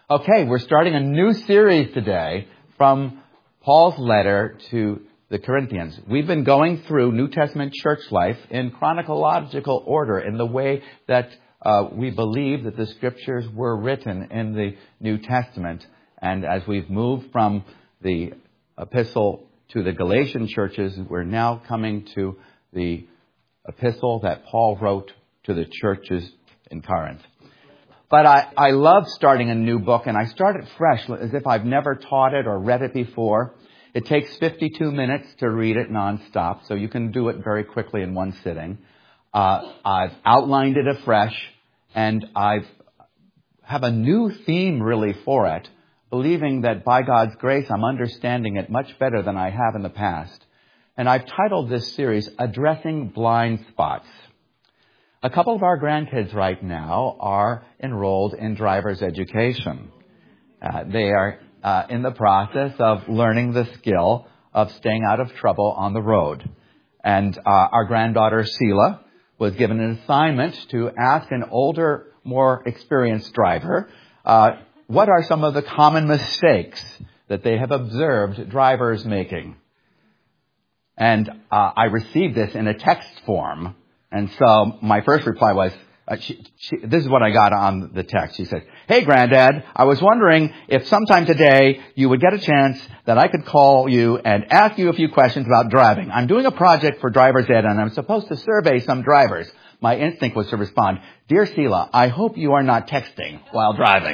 Okay, we're starting a new series today from Paul's letter to the Corinthians. We've been going through New Testament church life in chronological order in the way that we believe that the scriptures were written in the New Testament. And as we've moved from the epistle to the Galatian churches, we're now coming to the epistle that Paul wrote to the churches in Corinth. But I love starting a new book, and I start it fresh as if I've never taught it or read it before. It takes 52 minutes to read it nonstop, so you can do it very quickly in one sitting. I've outlined it afresh, and I have a new theme really for it, believing that by God's grace I'm understanding it much better than I have in the past. And I've titled this series, Addressing Blind Spots. A couple of our grandkids right now are enrolled in driver's education. They are in the process of learning the skill of staying out of trouble on the road. And our granddaughter, Selah, was given an assignment to ask an older, more experienced driver, what are some of the common mistakes that they have observed drivers making? And I received this in a text form. And so my first reply was, this is what I got on the text. She said, "Hey, Granddad, I was wondering if sometime today you would get a chance that I could call you and ask you a few questions about driving. I'm doing a project for Driver's Ed, and I'm supposed to survey some drivers." My instinct was to respond, "Dear Selah, I hope you are not texting while driving."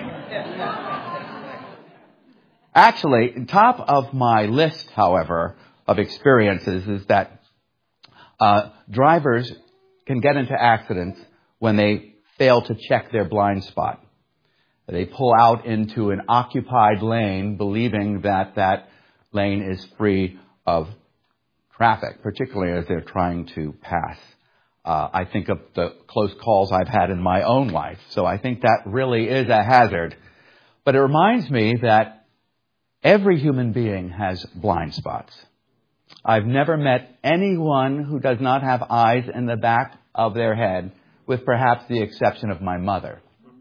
Actually, top of my list, however, of experiences is that drivers can get into accidents when they fail to check their blind spot. They pull out into an occupied lane believing that that lane is free of traffic, particularly as they're trying to pass. I think of the close calls I've had in my own life. So I think that really is a hazard. But it reminds me that every human being has blind spots. I've never met anyone who does not have eyes in the back of their head, with perhaps the exception of my mother.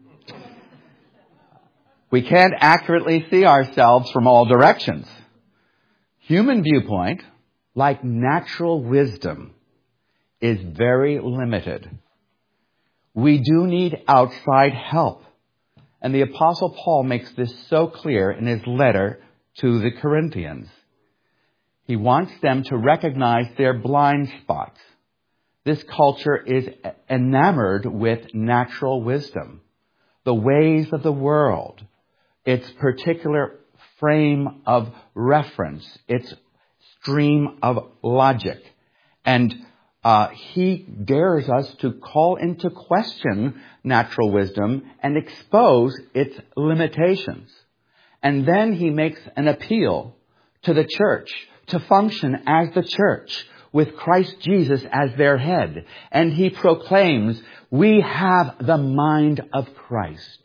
We can't accurately see ourselves from all directions. Human viewpoint, like natural wisdom, is very limited. We do need outside help. And the Apostle Paul makes this so clear in his letter to the Corinthians. He wants them to recognize their blind spots. This culture is enamored with natural wisdom, the ways of the world, its particular frame of reference, its stream of logic. And he dares us to call into question natural wisdom and expose its limitations. And then he makes an appeal to the church to function as the church with Christ Jesus as their head. And he proclaims, we have the mind of Christ.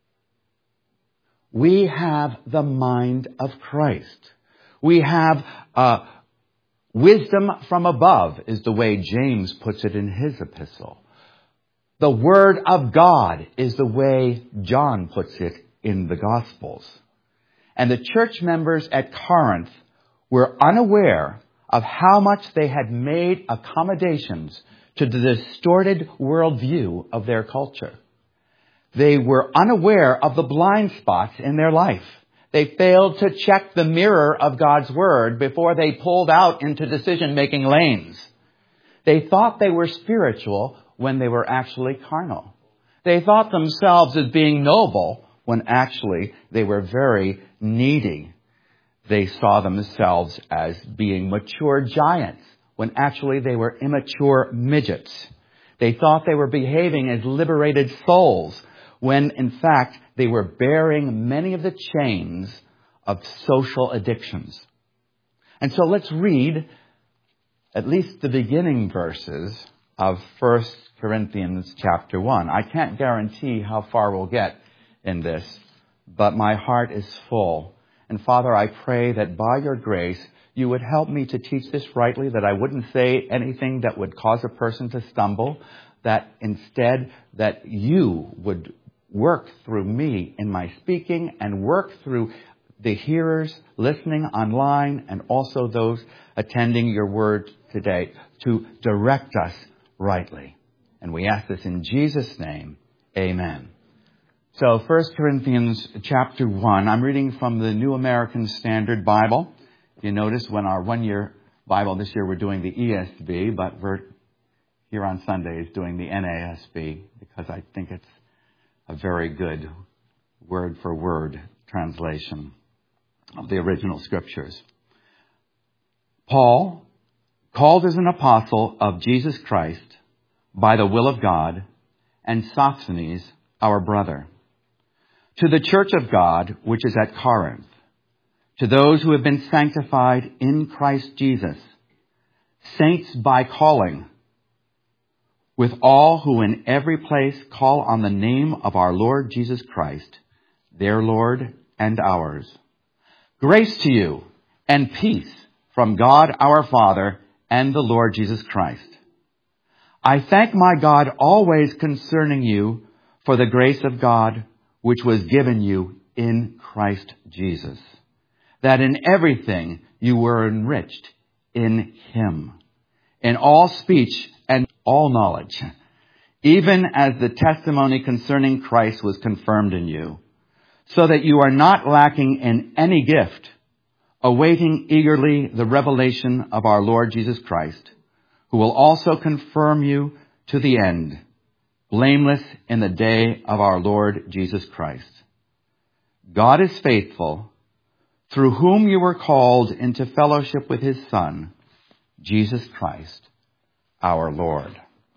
We have the mind of Christ. We have wisdom from above, is the way James puts it in his epistle. The Word of God is the way John puts it in the Gospels. And the church members at Corinth were unaware of how much they had made accommodations to the distorted worldview of their culture. They were unaware of the blind spots in their life. They failed to check the mirror of God's Word before they pulled out into decision-making lanes. They thought they were spiritual when they were actually carnal. They thought themselves as being noble when actually they were very needy. They saw themselves as being mature giants when actually they were immature midgets. They thought they were behaving as liberated souls when in fact they were bearing many of the chains of social addictions. And so let's read at least the beginning verses of 1 Corinthians chapter 1. I can't guarantee how far we'll get in this, but my heart is full. And Father, I pray that by your grace, you would help me to teach this rightly, that I wouldn't say anything that would cause a person to stumble, that instead that you would work through me in my speaking and work through the hearers listening online and also those attending your word today to direct us rightly. And we ask this in Jesus' name. Amen. So 1 Corinthians chapter 1, I'm reading from the New American Standard Bible. You notice when our one-year Bible this year we're doing the ESV, but we're here on Sundays doing the NASB because I think it's a very good word-for-word translation of the original scriptures. Paul, called as an apostle of Jesus Christ by the will of God, and Sosthenes, our brother, to the church of God which is at Corinth, to those who have been sanctified in Christ Jesus, saints by calling, with all who in every place call on the name of our Lord Jesus Christ, their Lord and ours. Grace to you and peace from God our Father and the Lord Jesus Christ. I thank my God always concerning you for the grace of God which was given you in Christ Jesus, that in everything you were enriched in him, in all speech and all knowledge, even as the testimony concerning Christ was confirmed in you, so that you are not lacking in any gift, awaiting eagerly the revelation of our Lord Jesus Christ, who will also confirm you to the end, blameless in the day of our Lord Jesus Christ. God is faithful, through whom you were called into fellowship with his Son, Jesus Christ, our Lord.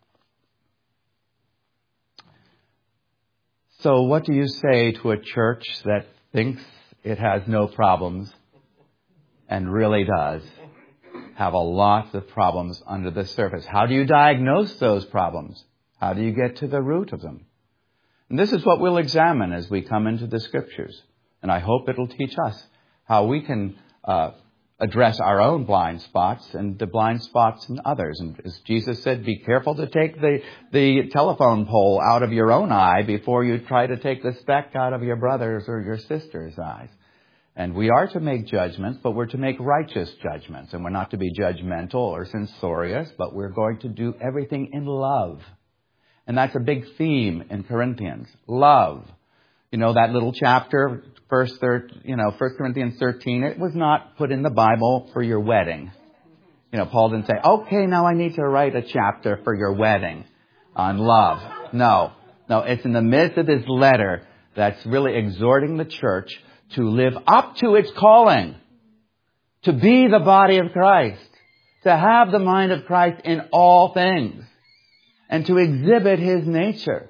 So what do you say to a church that thinks it has no problems and really does have a lot of problems under the surface? How do you diagnose those problems? How do you get to the root of them? And this is what we'll examine as we come into the scriptures. And I hope it'll teach us how we can address our own blind spots and the blind spots in others. And as Jesus said, be careful to take the telephone pole out of your own eye before you try to take the speck out of your brother's or your sister's eyes. And we are to make judgments, but we're to make righteous judgments. And we're not to be judgmental or censorious, but we're going to do everything in love. And that's a big theme in Corinthians. Love. You know, that little chapter, 1 Corinthians 13, it was not put in the Bible for your wedding. You know, Paul didn't say, okay, now I need to write a chapter for your wedding on love. No, it's in the midst of this letter that's really exhorting the church to live up to its calling, to be the body of Christ, to have the mind of Christ in all things, and to exhibit his nature.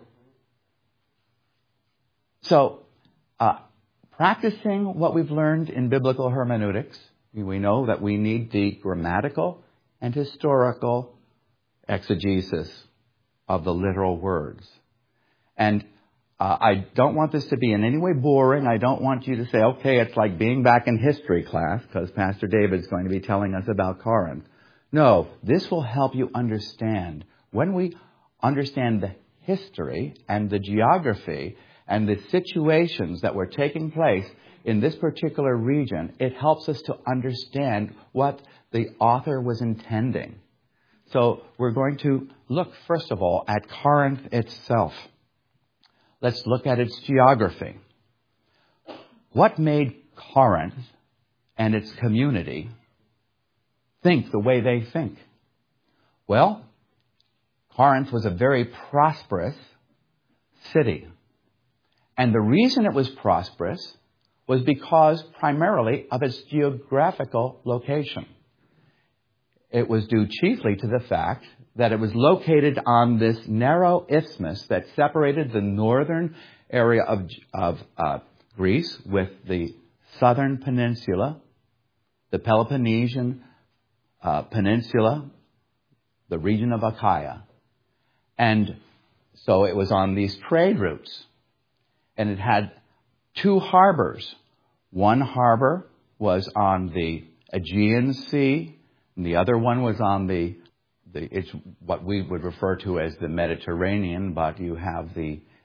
So, practicing what we've learned in biblical hermeneutics, we know that we need the grammatical and historical exegesis of the literal words. And I don't want this to be in any way boring. I don't want you to say, okay, it's like being back in history class because Pastor David's going to be telling us about Corinth. No, this will help you understand. When we understand the history and the geography and the situations that were taking place in this particular region, it helps us to understand what the author was intending. So we're going to look, first of all, at Corinth itself. Let's look at its geography. What made Corinth and its community think the way they think? Well, Corinth was a very prosperous city. And the reason it was prosperous was because primarily of its geographical location. It was due chiefly to the fact that it was located on this narrow isthmus that separated the northern area of Greece with the southern peninsula, the Peloponnesian peninsula, the region of Achaia. And so it was on these trade routes. And it had two harbors. One harbor was on the Aegean Sea, and the other one was on it's what we would refer to as the Mediterranean, but you have the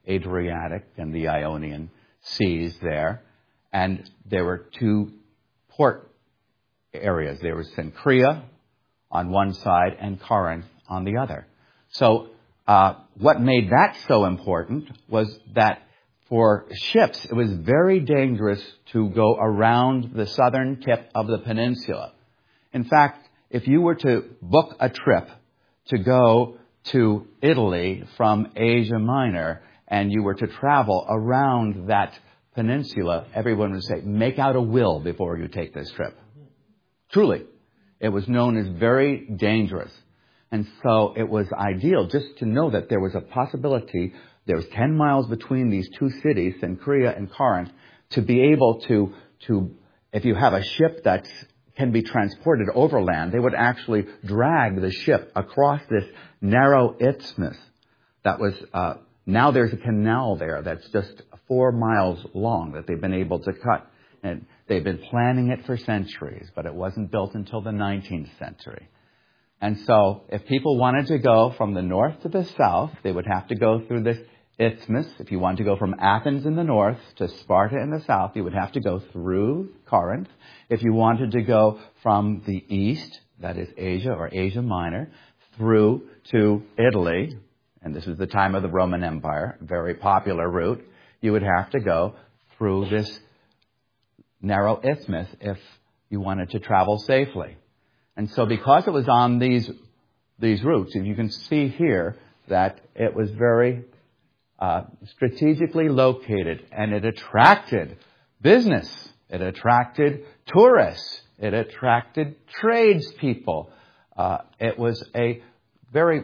Adriatic and the Ionian seas there. And there were two port areas. There was Cenchrea on one side and Corinth on the other. So what made that so important was that for ships, it was very dangerous to go around the southern tip of the peninsula. In fact, if you were to book a trip to go to Italy from Asia Minor and you were to travel around that peninsula, everyone would say, make out a will before you take this trip. Truly, it was known as very dangerous. And so it was ideal just to know that there was a possibility, there was 10 miles between these two cities, Cenchrea and Corinth, to be able to if you have a ship that can be transported overland, they would actually drag the ship across this narrow isthmus that was, now there's a canal there that's just 4 miles long that they've been able to cut. And they've been planning it for centuries, but it wasn't built until the 19th century. And so if people wanted to go from the north to the south, they would have to go through this isthmus. If you wanted to go from Athens in the north to Sparta in the south, you would have to go through Corinth. If you wanted to go from the east, that is Asia or Asia Minor, through to Italy, and this was the time of the Roman Empire, a very popular route, you would have to go through this narrow isthmus if you wanted to travel safely. And so because it was on these routes, and you can see here that it was very strategically located, and it attracted business, it attracted tourists, it attracted tradespeople. It was a very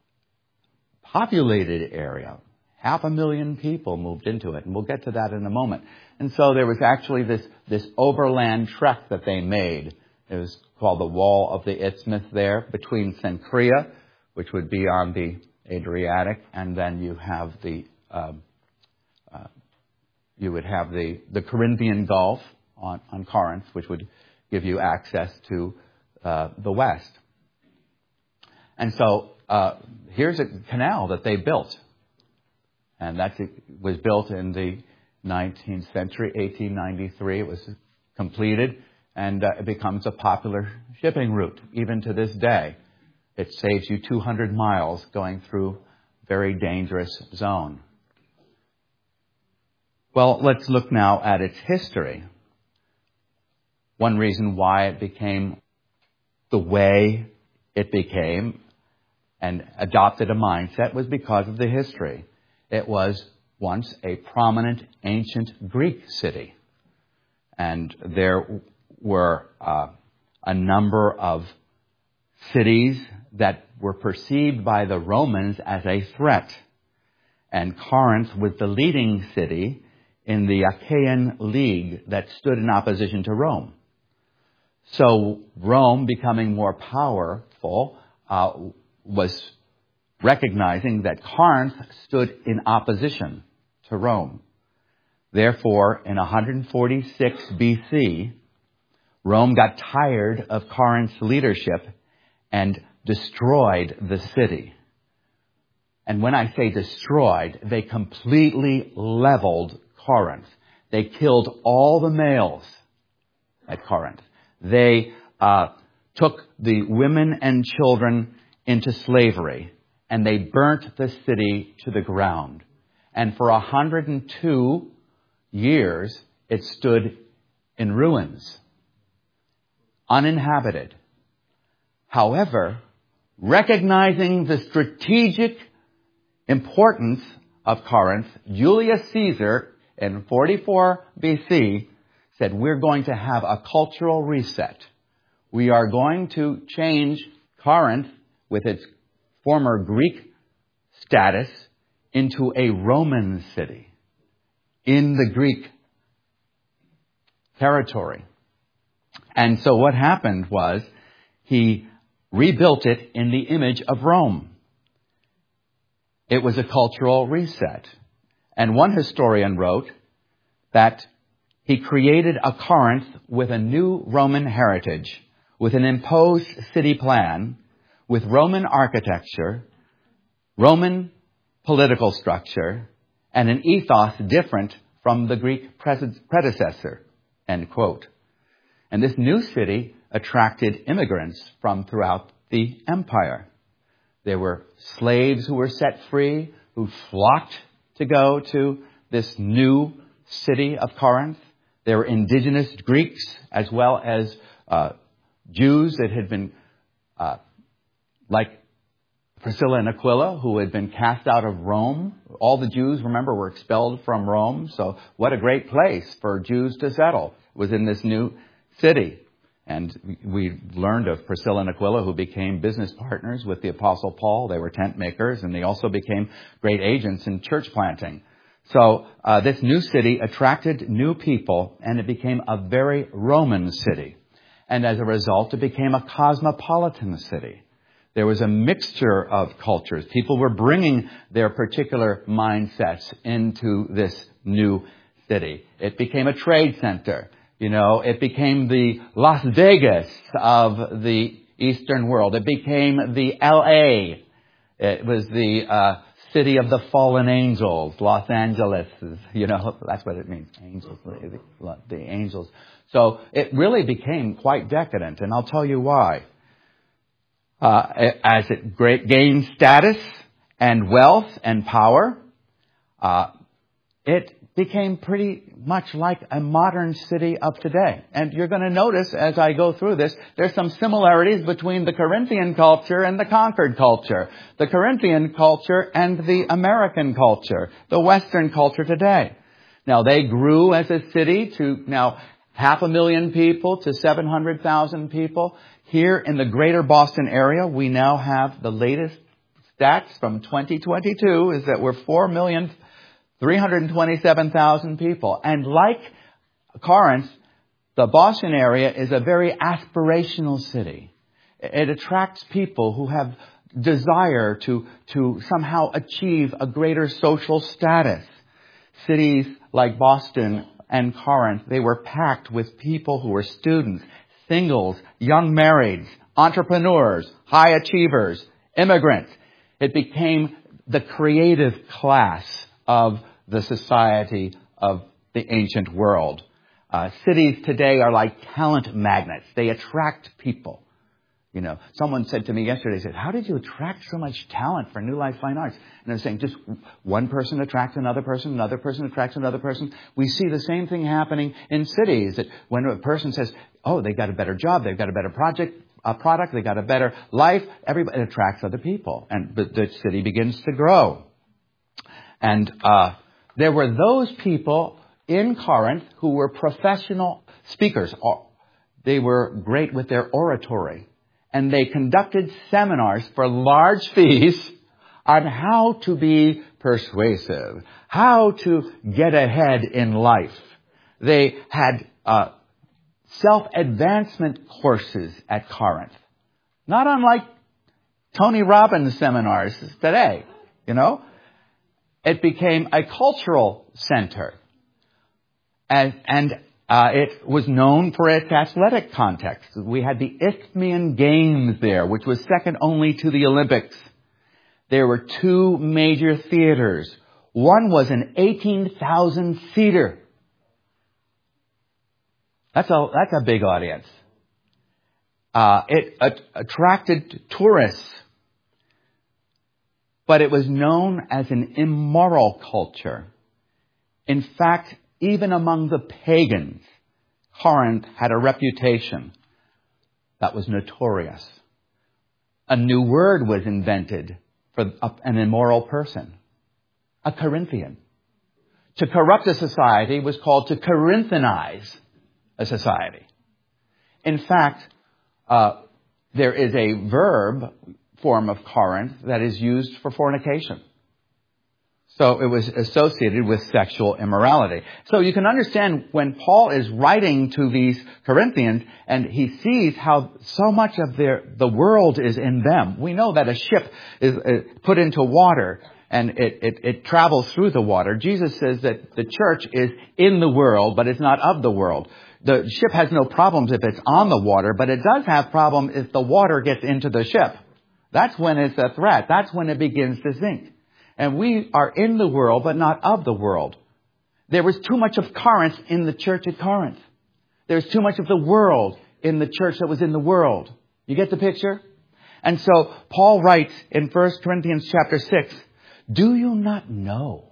populated area. 500,000 people moved into it, and we'll get to that in a moment. And so there was actually this overland trek that they made. It was called the Wall of the Isthmus there between Cenchrea, which would be on the Adriatic, and then you have the Corinthian Gulf on Corinth, which would give you access to the west. And so here's a canal that they built, and that was built in the 19th century, 1893. It was completed, and it becomes a popular shipping route even to this day. It saves you 200 miles going through very dangerous zone. Well, let's look now at its history. One reason why it became the way it became and adopted a mindset was because of the history. It was once a prominent ancient Greek city, and there were a number of cities that were perceived by the Romans as a threat. And Corinth was the leading city in the Achaean League that stood in opposition to Rome. So Rome, becoming more powerful, was recognizing that Corinth stood in opposition to Rome. Therefore, in 146 BC, Rome got tired of Corinth's leadership and destroyed the city. And when I say destroyed, they completely leveled Corinth. They killed all the males at Corinth. They took the women and children into slavery, and they burnt the city to the ground. And for 102 years, it stood in ruins, uninhabited. However, recognizing the strategic importance of Corinth, Julius Caesar in 44 BC said, we're going to have a cultural reset. We are going to change Corinth with its former Greek status into a Roman city in the Greek territory. And so what happened was he rebuilt it in the image of Rome. It was a cultural reset. And one historian wrote that he created a Corinth with a new Roman heritage, with an imposed city plan, with Roman architecture, Roman political structure, and an ethos different from the Greek predecessor, end quote. And this new city attracted immigrants from throughout the empire. There were slaves who were set free, who flocked to go to this new city of Corinth. There were indigenous Greeks as well as Jews that had been, like Priscilla and Aquila, who had been cast out of Rome. All the Jews, remember, were expelled from Rome. So what a great place for Jews to settle was in this new city. And we learned of Priscilla and Aquila, who became business partners with the Apostle Paul. They were tent makers, and they also became great agents in church planting. So this new city attracted new people, and it became a very Roman city. And as a result, it became a cosmopolitan city. There was a mixture of cultures. People were bringing their particular mindsets into this new city. It became a trade center. It became the Las Vegas of the Eastern world. It became the LA. It was the city of the fallen angels, Los Angeles. That's what it means. Angels, the angels. So it really became quite decadent, and I'll tell you why. As it gained status and wealth and power, it became pretty much like a modern city of today. And you're going to notice as I go through this, there's some similarities between the Corinthian culture and the conquered culture, the Corinthian culture and the American culture, the Western culture today. Now, they grew as a city to now 500,000 people to 700,000 people. Here in the greater Boston area, we now have the latest stats from 2022 is that we're 4,327,000 people. And like Corinth, the Boston area is a very aspirational city. It attracts people who have desire to somehow achieve a greater social status. Cities like Boston and Corinth, they were packed with people who were students, singles, young marrieds, entrepreneurs, high achievers, immigrants. It became the creative class of the society of the ancient world. Cities today are like talent magnets. They attract people. Someone said to me yesterday, said, how did you attract so much talent for New Life Fine Arts? And I was saying, just one person attracts another person attracts another person. We see the same thing happening in cities, that when a person says, oh, they got a better job, they've got a better product, they got a better life, everybody attracts other people. And the city begins to grow. And there were those people in Corinth who were professional speakers. They were great with their oratory. And they conducted seminars for large fees on how to be persuasive, how to get ahead in life. They had self-advancement courses at Corinth. Not unlike Tony Robbins seminars today, It became a cultural center. And it was known for its athletic context. We had the Isthmian Games there, which was second only to the Olympics. There were two major theaters. One was an 18,000-seater. That's a big audience. It attracted tourists. But it was known as an immoral culture. In fact, even among the pagans, Corinth had a reputation that was notorious. A new word was invented for an immoral person, a Corinthian. To corrupt a society was called to Corinthanize a society. In fact, there is a verb form of Corinth that is used for fornication. So it was associated with sexual immorality. So you can understand when Paul is writing to these Corinthians and he sees how so much of the world is in them. We know that a ship is put into water and it travels through the water. Jesus says that the church is in the world, but it's not of the world. The ship has no problems if it's on the water, but it does have problems if the water gets into the ship. That's when it's a threat. That's when it begins to sink. And we are in the world, but not of the world. There was too much of Corinth in the church at Corinth. There's too much of the world in the church that was in the world. You get the picture? And so Paul writes in 1 Corinthians chapter 6, do you not know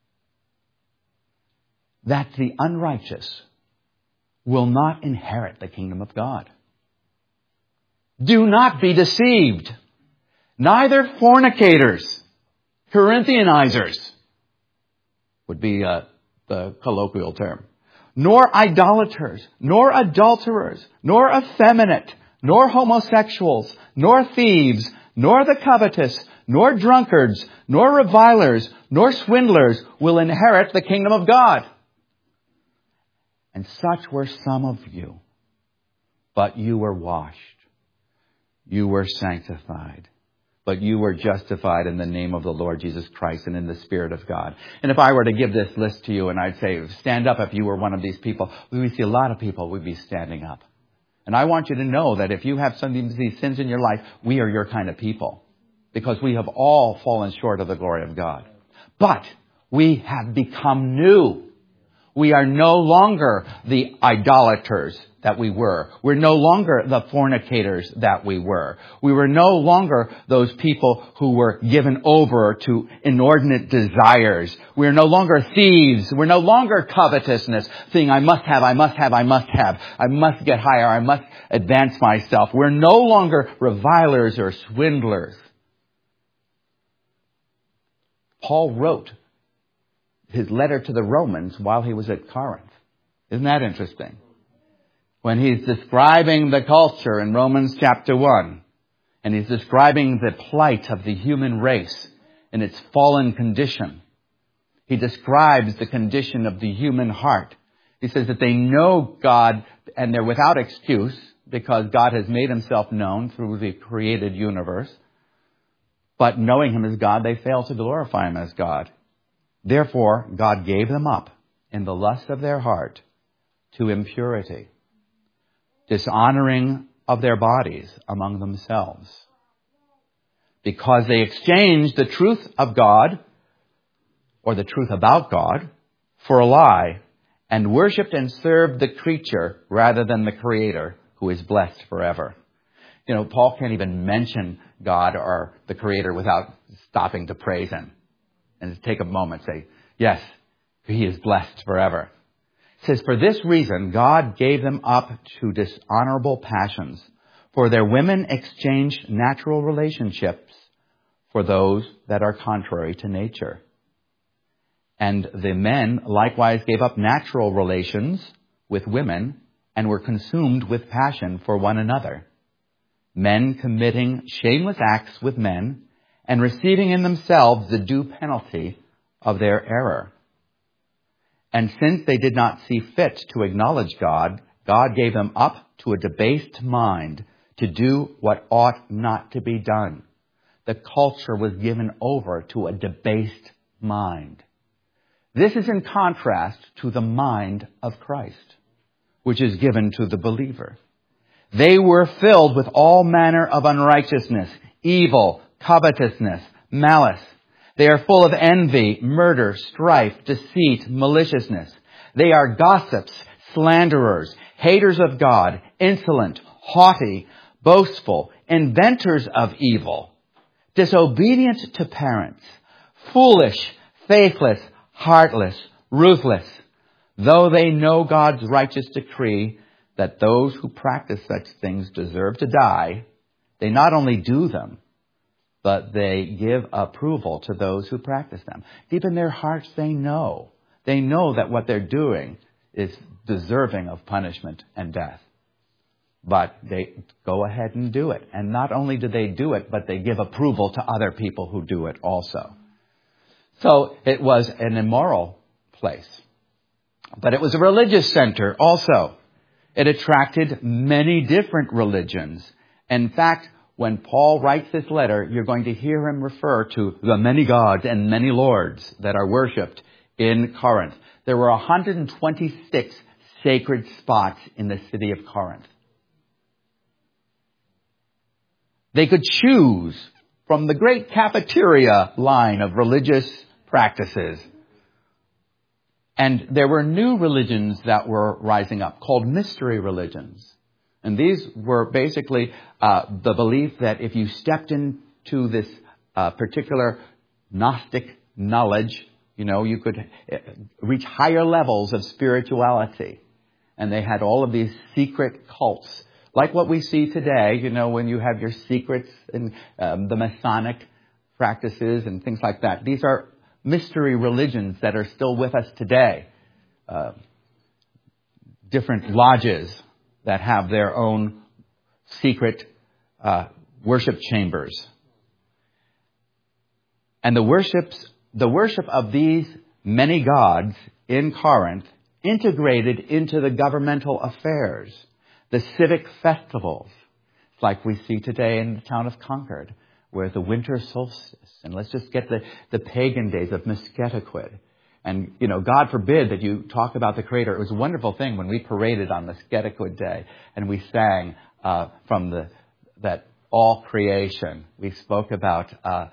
that the unrighteous will not inherit the kingdom of God? Do not be deceived. Neither fornicators, Corinthianizers would be the colloquial term, nor idolaters, nor adulterers, nor effeminate, nor homosexuals, nor thieves, nor the covetous, nor drunkards, nor revilers, nor swindlers will inherit the kingdom of God. And such were some of you. But you were washed. You were sanctified. But you were justified in the name of the Lord Jesus Christ and in the Spirit of God. And if I were to give this list to you and I'd say, stand up if you were one of these people, we would see a lot of people would be standing up. And I want you to know that if you have some of these sins in your life, we are your kind of people. Because we have all fallen short of the glory of God. But we have become new. We are no longer the idolaters that we were. We're no longer the fornicators that we were. We were no longer those people who were given over to inordinate desires. We're no longer thieves. We're no longer covetousness, saying, I must have. I must get higher. I must advance myself. We're no longer revilers or swindlers. Paul wrote his letter to the Romans while he was at Corinth. Isn't that interesting? When he's describing the culture in Romans chapter 1, and he's describing the plight of the human race in its fallen condition, he describes the condition of the human heart. He says that they know God and they're without excuse because God has made himself known through the created universe. But knowing him as God, they fail to glorify him as God. Therefore, God gave them up in the lust of their heart to impurity, dishonoring of their bodies among themselves, because they exchanged the truth of God, or the truth about God, for a lie, and worshipped and served the creature rather than the Creator, who is blessed forever. You know, Paul can't even mention God or the Creator without stopping to praise him. And take a moment and say, yes, he is blessed forever. It says, for this reason, God gave them up to dishonorable passions. For their women exchanged natural relationships for those that are contrary to nature. And the men likewise gave up natural relations with women and were consumed with passion for one another. Men committing shameless acts with men, and receiving in themselves the due penalty of their error. And since they did not see fit to acknowledge God, God gave them up to a debased mind to do what ought not to be done. The culture was given over to a debased mind. This is in contrast to the mind of Christ, which is given to the believer. They were filled with all manner of unrighteousness, evil, covetousness, malice. They are full of envy, murder, strife, deceit, maliciousness. They are gossips, slanderers, haters of God, insolent, haughty, boastful, inventors of evil, disobedient to parents, foolish, faithless, heartless, ruthless. Though they know God's righteous decree that those who practice such things deserve to die, they not only do them, but they give approval to those who practice them. Deep in their hearts, they know. They know that what they're doing is deserving of punishment and death. But they go ahead and do it. And not only do they do it, but they give approval to other people who do it also. So it was an immoral place. But it was a religious center also. It attracted many different religions. In fact, when Paul writes this letter, you're going to hear him refer to the many gods and many lords that are worshipped in Corinth. There were 126 sacred spots in the city of Corinth. They could choose from the great cafeteria line of religious practices. And there were new religions that were rising up called mystery religions. And these were basically the belief that if you stepped into this particular Gnostic knowledge, you could reach higher levels of spirituality. And they had all of these secret cults, like what we see today, when you have your secrets and the Masonic practices and things like that. These are mystery religions that are still with us today. Different lodges that have their own secret worship chambers. And the worship of these many gods in Corinth integrated into the governmental affairs, the civic festivals, like we see today in the town of Concord, where the winter solstice, and let's just get the pagan days of Musketaquid. And, God forbid that you talk about the Creator. It was a wonderful thing when we paraded on Musketaquid Day and we sang from that all creation. We spoke about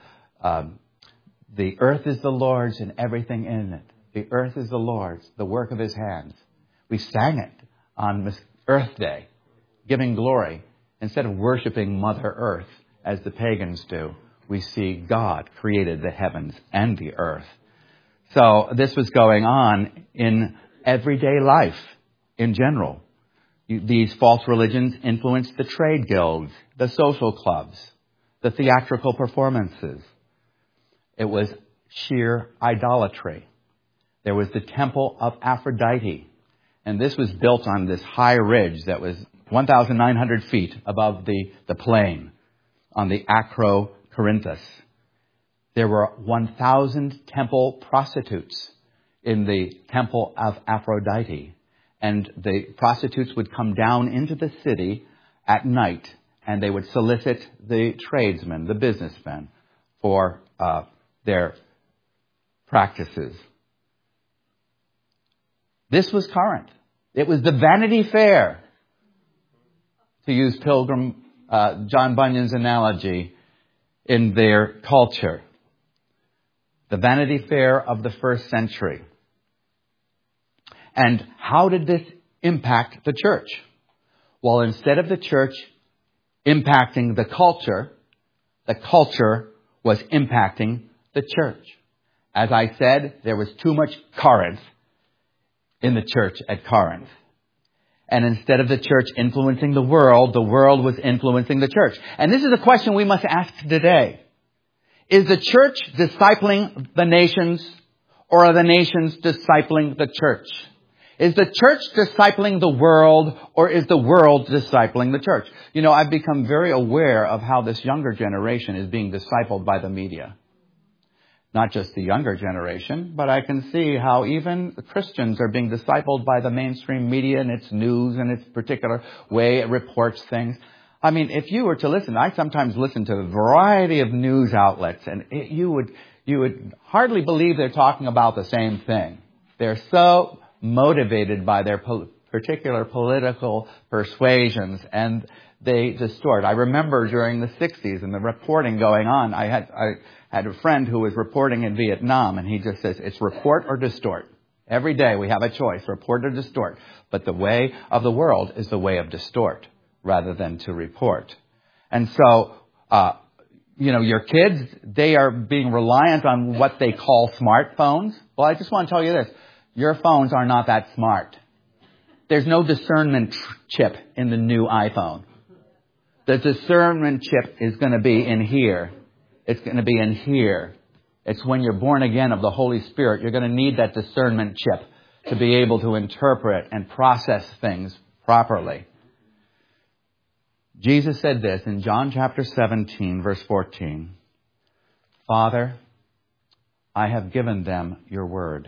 the earth is the Lord's and everything in it. The earth is the Lord's, the work of His hands. We sang it on Earth Day, giving glory. Instead of worshiping Mother Earth, as the pagans do, we see God created the heavens and the earth. So this was going on in everyday life in general. These false religions influenced the trade guilds, the social clubs, the theatrical performances. It was sheer idolatry. There was the temple of Aphrodite. And this was built on this high ridge that was 1,900 feet above the plain on the Acro Corinthus. There were 1,000 temple prostitutes in the temple of Aphrodite. And the prostitutes would come down into the city at night and they would solicit the tradesmen, the businessmen, for their practices. This was Corinth. It was the Vanity Fair, to use Pilgrim John Bunyan's analogy, in their culture. The Vanity Fair of the first century. And how did this impact the church? Well, instead of the church impacting the culture was impacting the church. As I said, there was too much Corinth in the church at Corinth. And instead of the church influencing the world was influencing the church. And this is a question we must ask today. Is the church discipling the nations, or are the nations discipling the church? Is the church discipling the world, or is the world discipling the church? I've become very aware of how this younger generation is being discipled by the media. Not just the younger generation, but I can see how even Christians are being discipled by the mainstream media and its news and its particular way it reports things. I mean, if you were to listen, I sometimes listen to a variety of news outlets, and you would hardly believe they're talking about the same thing. They're so motivated by their particular political persuasions, and they distort. I remember during the 60s and the reporting going on, I had a friend who was reporting in Vietnam, and he just says, it's report or distort. Every day we have a choice, report or distort. But the way of the world is the way of distort rather than to report. And so, your kids, they are being reliant on what they call smartphones. Well, I just want to tell you this. Your phones are not that smart. There's no discernment chip in the new iPhone. The discernment chip is going to be in here. It's going to be in here. It's when you're born again of the Holy Spirit. You're going to need that discernment chip to be able to interpret and process things properly. Jesus said this in John chapter 17, verse 14. Father, I have given them your word.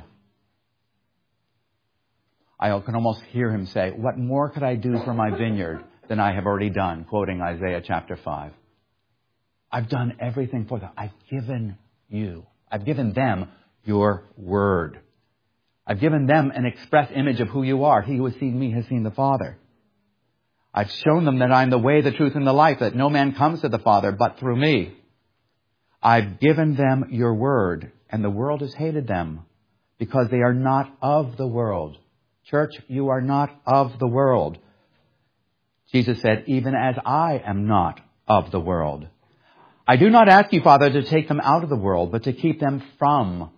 I can almost hear him say, what more could I do for my vineyard than I have already done? Quoting Isaiah chapter 5. I've done everything for them. I've given them your word. I've given them an express image of who you are. He who has seen me has seen the Father. I've shown them that I'm the way, the truth, and the life, that no man comes to the Father but through me. I've given them your word, and the world has hated them because they are not of the world. Church, you are not of the world. Jesus said, even as I am not of the world. I do not ask you, Father, to take them out of the world, but to keep them from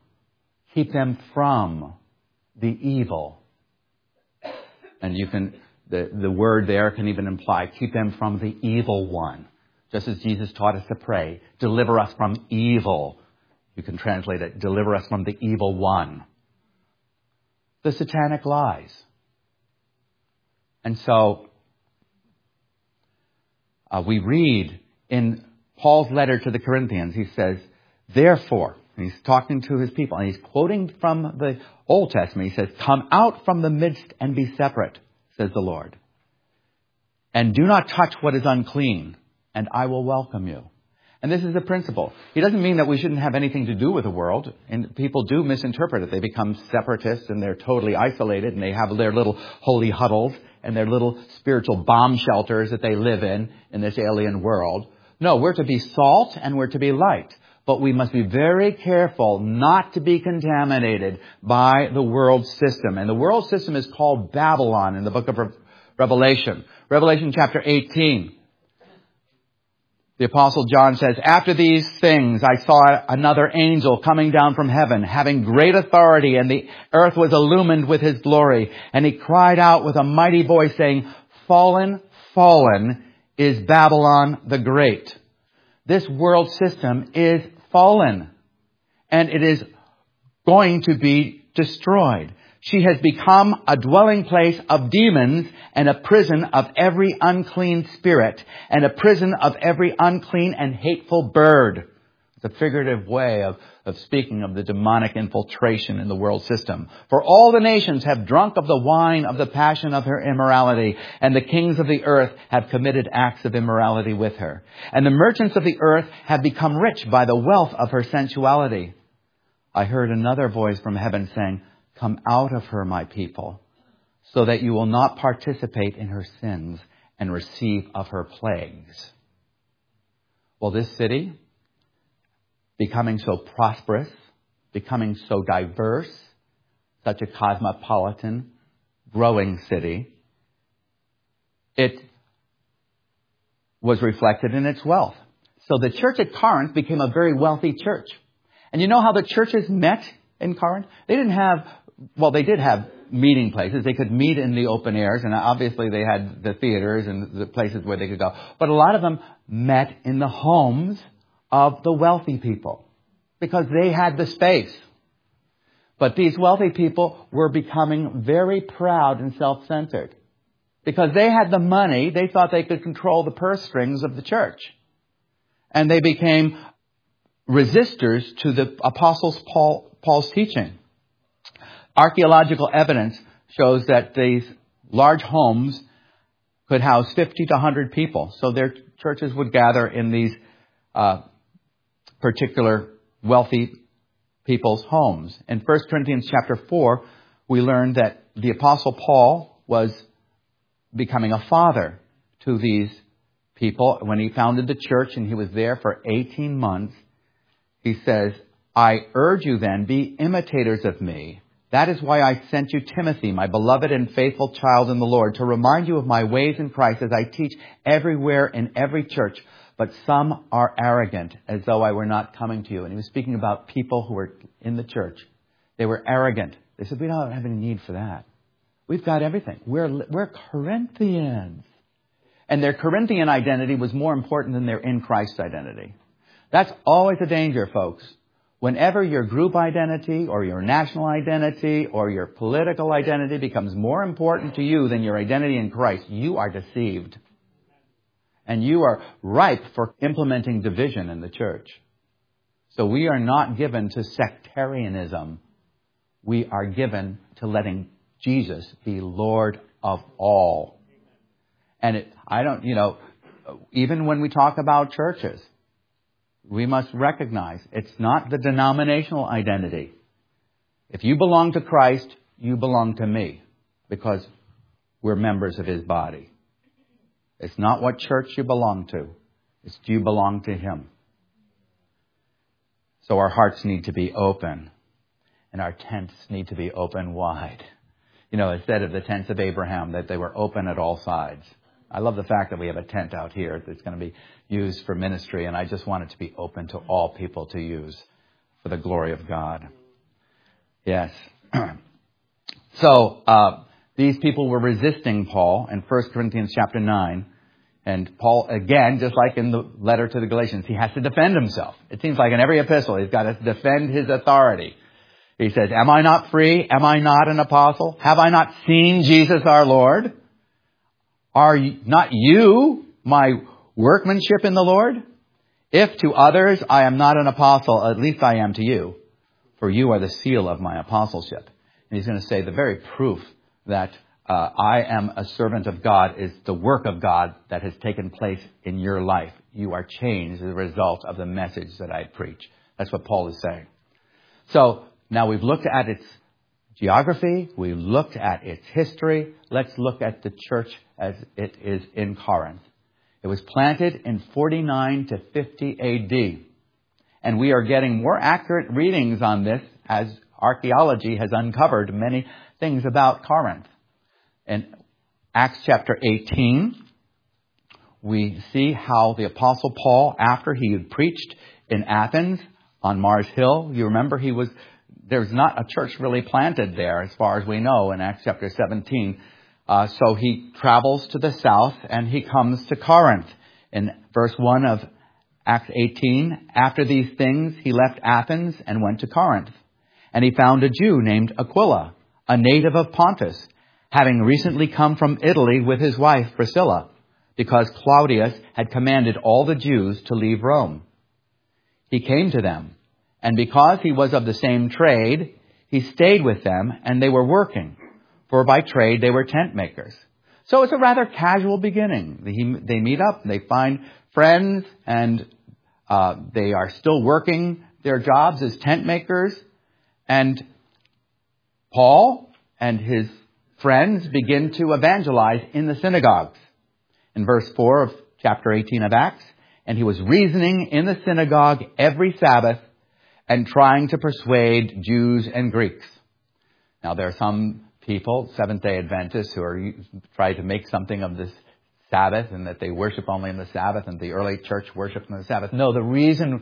the evil. And the word there can even imply, keep them from the evil one. Just as Jesus taught us to pray, deliver us from evil. You can translate it, deliver us from the evil one. The satanic lies. And so, we read in Paul's letter to the Corinthians, he says, therefore, and he's talking to his people, and he's quoting from the Old Testament. He says, come out from the midst and be separate, says the Lord. And do not touch what is unclean, and I will welcome you. And this is the principle. He doesn't mean that we shouldn't have anything to do with the world. And people do misinterpret it. They become separatists and they're totally isolated and they have their little holy huddles and their little spiritual bomb shelters that they live in this alien world. No, we're to be salt and we're to be light. But we must be very careful not to be contaminated by the world system. And the world system is called Babylon in the book of Revelation. Revelation chapter 18. The Apostle John says, after these things I saw another angel coming down from heaven, having great authority, and the earth was illumined with his glory. And he cried out with a mighty voice, saying, fallen, fallen is Babylon the Great. This world system is fallen, and it is going to be destroyed. She has become a dwelling place of demons and a prison of every unclean spirit and a prison of every unclean and hateful bird. It's a figurative way of speaking of the demonic infiltration in the world system. For all the nations have drunk of the wine of the passion of her immorality, and the kings of the earth have committed acts of immorality with her. And the merchants of the earth have become rich by the wealth of her sensuality. I heard another voice from heaven saying, come out of her, my people, so that you will not participate in her sins and receive of her plagues. Well, this city, becoming so prosperous, becoming so diverse, such a cosmopolitan, growing city, it was reflected in its wealth. So the church at Corinth became a very wealthy church. And you know how the churches met in Corinth? They did have meeting places. They could meet in the open airs, and obviously they had the theaters and the places where they could go. But a lot of them met in the homes of the wealthy people because they had the space. But these wealthy people were becoming very proud and self-centered. Because they had the money, they thought they could control the purse strings of the church. And they became resistors to the Apostle Paul's teaching. Archaeological evidence shows that these large homes could house 50 to 100 people. So their churches would gather in these particular wealthy people's homes. In 1 Corinthians chapter 4, we learned that the Apostle Paul was becoming a father to these people. When he founded the church and he was there for 18 months, he says, I urge you then, be imitators of me. That is why I sent you Timothy, my beloved and faithful child in the Lord, to remind you of my ways in Christ as I teach everywhere in every church. But some are arrogant, as though I were not coming to you. And he was speaking about people who were in the church. They were arrogant. They said, we don't have any need for that. We've got everything. We're Corinthians. And their Corinthian identity was more important than their in Christ identity. That's always a danger, folks. Whenever your group identity or your national identity or your political identity becomes more important to you than your identity in Christ, you are deceived. And you are ripe for implementing division in the church. So we are not given to sectarianism. We are given to letting Jesus be Lord of all. And even when we talk about churches, we must recognize it's not the denominational identity. If you belong to Christ, you belong to me because we're members of his body. It's not what church you belong to. It's do you belong to him. So our hearts need to be open, and our tents need to be open wide. Instead of the tents of Abraham, that they were open at all sides. I love the fact that we have a tent out here that's going to be used for ministry, and I just want it to be open to all people to use for the glory of God. Yes. So, these people were resisting Paul in 1 Corinthians chapter 9. And Paul, again, just like in the letter to the Galatians, he has to defend himself. It seems like in every epistle, he's got to defend his authority. He says, am I not free? Am I not an apostle? Have I not seen Jesus our Lord? Are not you my workmanship in the Lord? If to others I am not an apostle, at least I am to you, for you are the seal of my apostleship. And he's going to say the very proof that I am a servant of God is the work of God that has taken place in your life. You are changed as a result of the message that I preach. That's what Paul is saying. So now we've looked at its geography. We've looked at its history. Let's look at the church as it is in Corinth. It was planted in 49 to 50 A.D. And we are getting more accurate readings on this as archaeology has uncovered many things about Corinth. In Acts chapter 18, we see how the Apostle Paul, after he had preached in Athens on Mars Hill, you remember there's not a church really planted there as far as we know in Acts chapter 17. So he travels to the south and he comes to Corinth. In verse 1 of Acts 18, after these things, he left Athens and went to Corinth. And he found a Jew named Aquila, a native of Pontus, having recently come from Italy with his wife Priscilla, because Claudius had commanded all the Jews to leave Rome. He came to them, and because he was of the same trade, he stayed with them, and they were working, for by trade they were tent makers. So it's a rather casual beginning. They meet up, they find friends, and they are still working their jobs as tent makers. And Paul and his friends begin to evangelize in the synagogues. In verse 4 of chapter 18 of Acts, and he was reasoning in the synagogue every Sabbath and trying to persuade Jews and Greeks. Now there are some people, Seventh-day Adventists, who are trying to make something of this Sabbath and that they worship only on the Sabbath and the early church worshiped on the Sabbath. No, the reason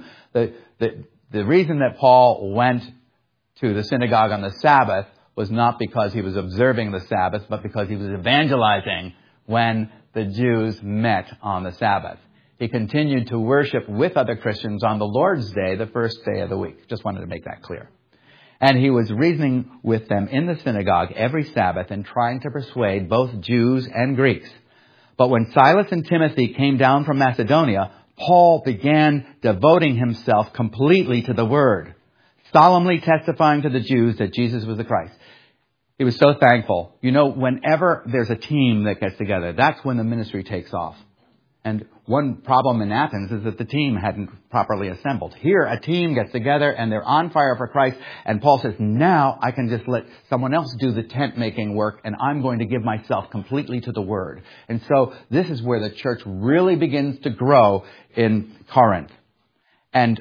that Paul went to the synagogue on the Sabbath was not because he was observing the Sabbath, but because he was evangelizing when the Jews met on the Sabbath. He continued to worship with other Christians on the Lord's Day, the first day of the week. Just wanted to make that clear. And he was reasoning with them in the synagogue every Sabbath and trying to persuade both Jews and Greeks. But when Silas and Timothy came down from Macedonia, Paul began devoting himself completely to the word, solemnly testifying to the Jews that Jesus was the Christ. He was so thankful. Whenever there's a team that gets together, that's when the ministry takes off. And one problem in Athens is that the team hadn't properly assembled. Here, a team gets together and they're on fire for Christ. And Paul says, now I can just let someone else do the tent making work and I'm going to give myself completely to the word. And so this is where the church really begins to grow in Corinth. And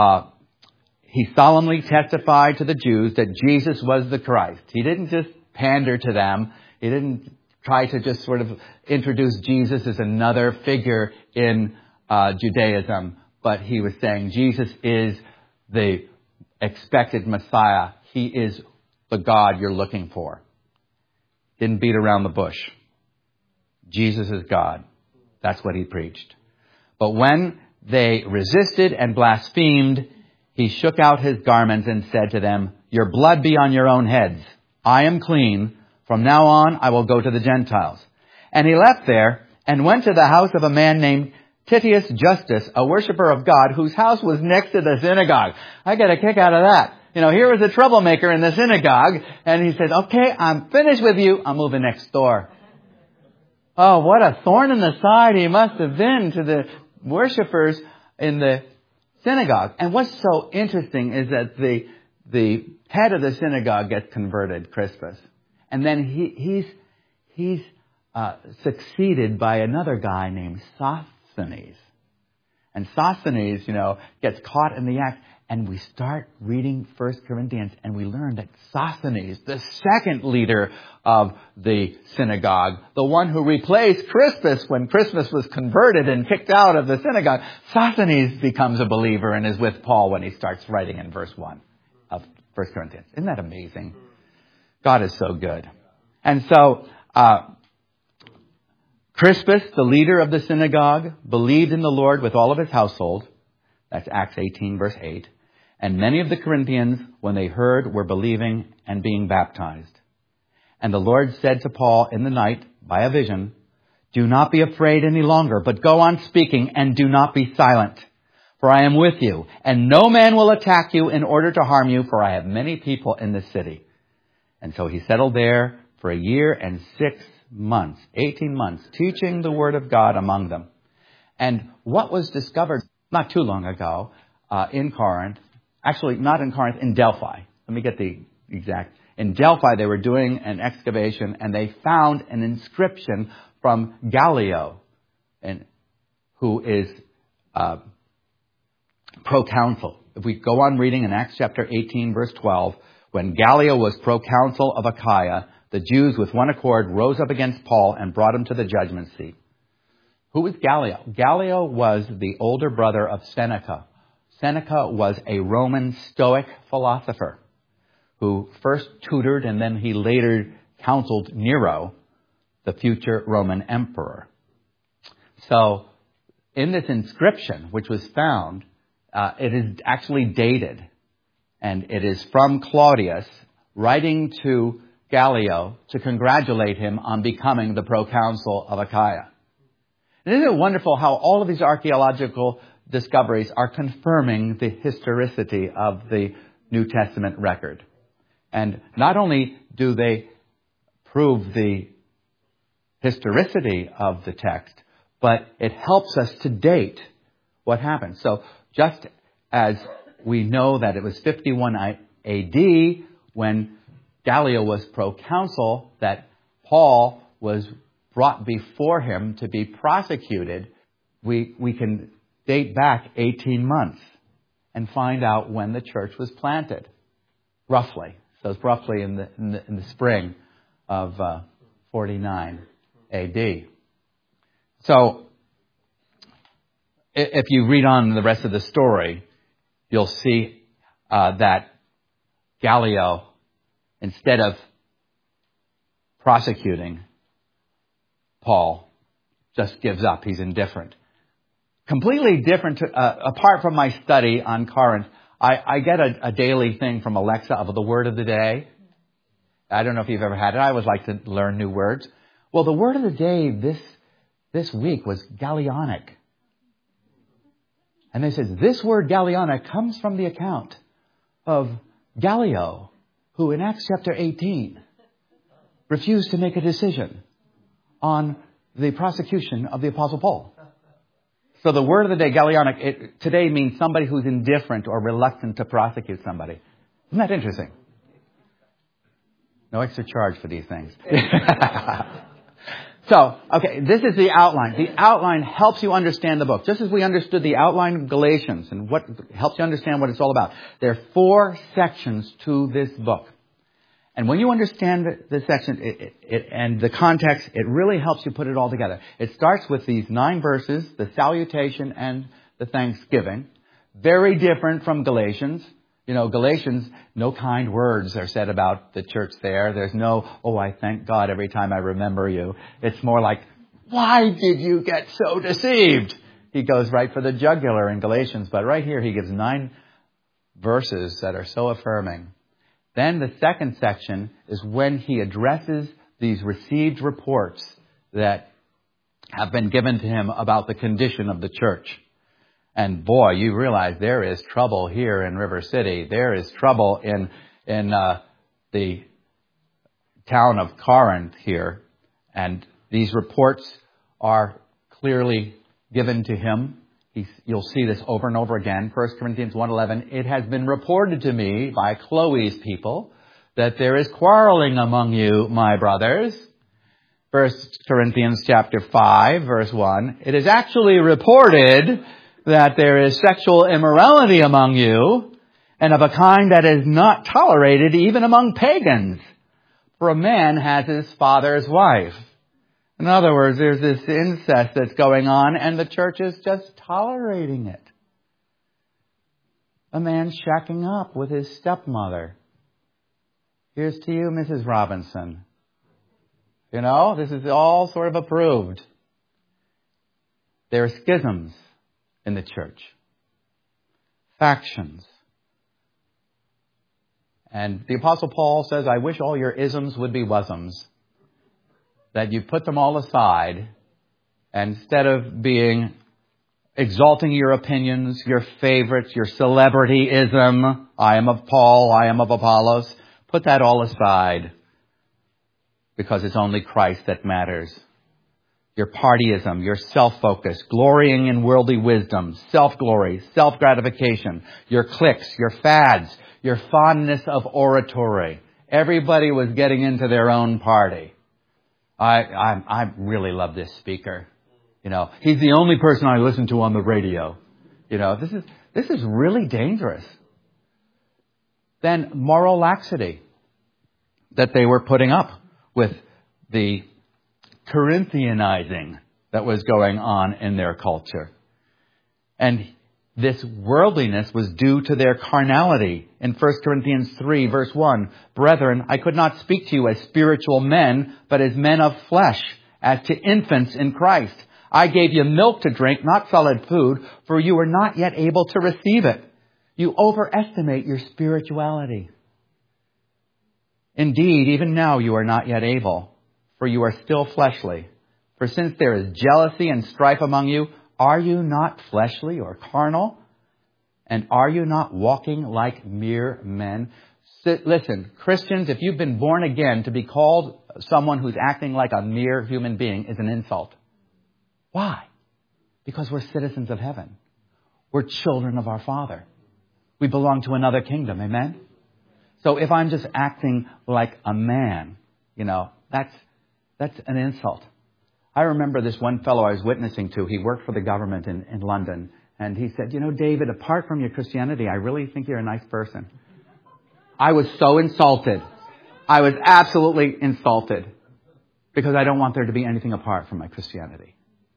he solemnly testified to the Jews that Jesus was the Christ. He didn't just pander to them. He didn't try to just sort of introduce Jesus as another figure in Judaism. But he was saying Jesus is the expected Messiah. He is the God you're looking for. Didn't beat around the bush. Jesus is God. That's what he preached. But when they resisted and blasphemed, he shook out his garments and said to them, your blood be on your own heads. I am clean. From now on, I will go to the Gentiles. And he left there and went to the house of a man named Titius Justus, a worshiper of God, whose house was next to the synagogue. I get a kick out of that. Here was a troublemaker in the synagogue, and he says, okay, I'm finished with you. I'm moving next door. Oh, what a thorn in the side he must have been to the worshipers in the synagogue. And what's so interesting is that the head of the synagogue gets converted, Crispus. And then he's succeeded by another guy named Sosthenes. And Sosthenes, gets caught in the act. And we start reading 1 Corinthians, and we learn that Sosthenes, the second leader of the synagogue, the one who replaced Crispus when Crispus was converted and kicked out of the synagogue, Sosthenes becomes a believer and is with Paul when he starts writing in verse 1 of 1 Corinthians. Isn't that amazing? God is so good. And so, Crispus, the leader of the synagogue, believed in the Lord with all of his household. That's Acts 18, verse 8. And many of the Corinthians, when they heard, were believing and being baptized. And the Lord said to Paul in the night by a vision, "Do not be afraid any longer, but go on speaking and do not be silent. For I am with you, and no man will attack you in order to harm you, for I have many people in this city." And so he settled there for 1 year and 6 months, 18 months, teaching the word of God among them. And what was discovered not too long ago in Corinth, actually not in Corinth, in Delphi. Let me get the exact. In Delphi, they were doing an excavation, and they found an inscription from Gallio, who is proconsul. If we go on reading in Acts chapter 18, verse 12, when Gallio was proconsul of Achaia, the Jews with one accord rose up against Paul and brought him to the judgment seat. Who was Gallio? Gallio was the older brother of Seneca. Seneca was a Roman Stoic philosopher who first tutored and then he later counseled Nero, the future Roman emperor. So in this inscription, which was found, it is actually dated. And it is from Claudius writing to Gallio to congratulate him on becoming the proconsul of Achaia. And isn't it wonderful how all of these archaeological discoveries are confirming the historicity of the New Testament record? And not only do they prove the historicity of the text, but it helps us to date what happened. So just as we know that it was 51 AD when Gallio was proconsul, that Paul was brought before him to be prosecuted, we can date back 18 months and find out when the church was planted, roughly. So it's roughly in the spring of 49 AD. So if you read on the rest of the story, you'll see that Gallio, instead of prosecuting Paul, just gives up. He's indifferent. Completely different, apart from my study on Corinth, I get a daily thing from Alexa of the word of the day. I don't know if you've ever had it. I always like to learn new words. Well, the word of the day this week was Gallionic. And they said, this word Gallionic comes from the account of Gallio, who in Acts chapter 18 refused to make a decision on the prosecution of the Apostle Paul. So the word of the day, Gallionic, today means somebody who's indifferent or reluctant to prosecute somebody. Isn't that interesting? No extra charge for these things. So, okay, this is the outline. The outline helps you understand the book. Just as we understood the outline of Galatians and what helps you understand what it's all about. There are 4 sections to this book. And when you understand the section and the context, it really helps you put it all together. It starts with these 9 verses, the salutation and the thanksgiving. Very different from Galatians. You know, Galatians, no kind words are said about the church there. There's no, oh, I thank God every time I remember you. It's more like, why did you get so deceived? He goes right for the jugular in Galatians. But right here, he gives 9 verses that are so affirming. Then the second section is when he addresses these received reports that have been given to him about the condition of the church. And boy, you realize there is trouble here in River City. There is trouble in the town of Corinth here. And these reports are clearly given to him. You'll see this over and over again. 1 Corinthians 1:11, it has been reported to me by Chloe's people that there is quarreling among you, my brothers. 1 Corinthians chapter 5, verse 1, it is actually reported that there is sexual immorality among you. and of a kind that is not tolerated even among pagans. For a man has his father's wife. In other words, there's this incest that's going on, and the church is just tolerating it. A man shacking up with his stepmother. Here's to you, Mrs. Robinson. You know, this is all sort of approved. There are schisms in the church. Factions. And the Apostle Paul says, I wish all your isms would be wasms. That you put them all aside, and instead of exalting your opinions, your favorites, your celebrityism, I am of Paul, I am of Apollos, put that all aside, because it's only Christ that matters. Your partyism, your self-focus, glorying in worldly wisdom, self-glory, self-gratification, your cliques, your fads, your fondness of oratory. Everybody was getting into their own party. I really love this speaker. You know, he's the only person I listen to on the radio. You know, this is really dangerous. Then moral laxity that they were putting up with the Corinthianizing that was going on in their culture. And this worldliness was due to their carnality. In 1 Corinthians 3, verse 1, Brethren, I could not speak to you as spiritual men, but as men of flesh, as to infants in Christ. I gave you milk to drink, not solid food, for you were not yet able to receive it. You overestimate your spirituality. Indeed, even now you are not yet able, for you are still fleshly. For since there is jealousy and strife among you, are you not fleshly or carnal? And are you not walking like mere men? Listen, Christians, if you've been born again, to be called someone who's acting like a mere human being is an insult. Why? Because we're citizens of heaven. We're children of our Father. We belong to another kingdom. Amen? So if I'm just acting like a man, you know, that's an insult. I remember this one fellow I was witnessing to. He worked for the government in London. And he said, you know, David, apart from your Christianity, I really think you're a nice person. I was so insulted. I was absolutely insulted. Because I don't want there to be anything apart from my Christianity.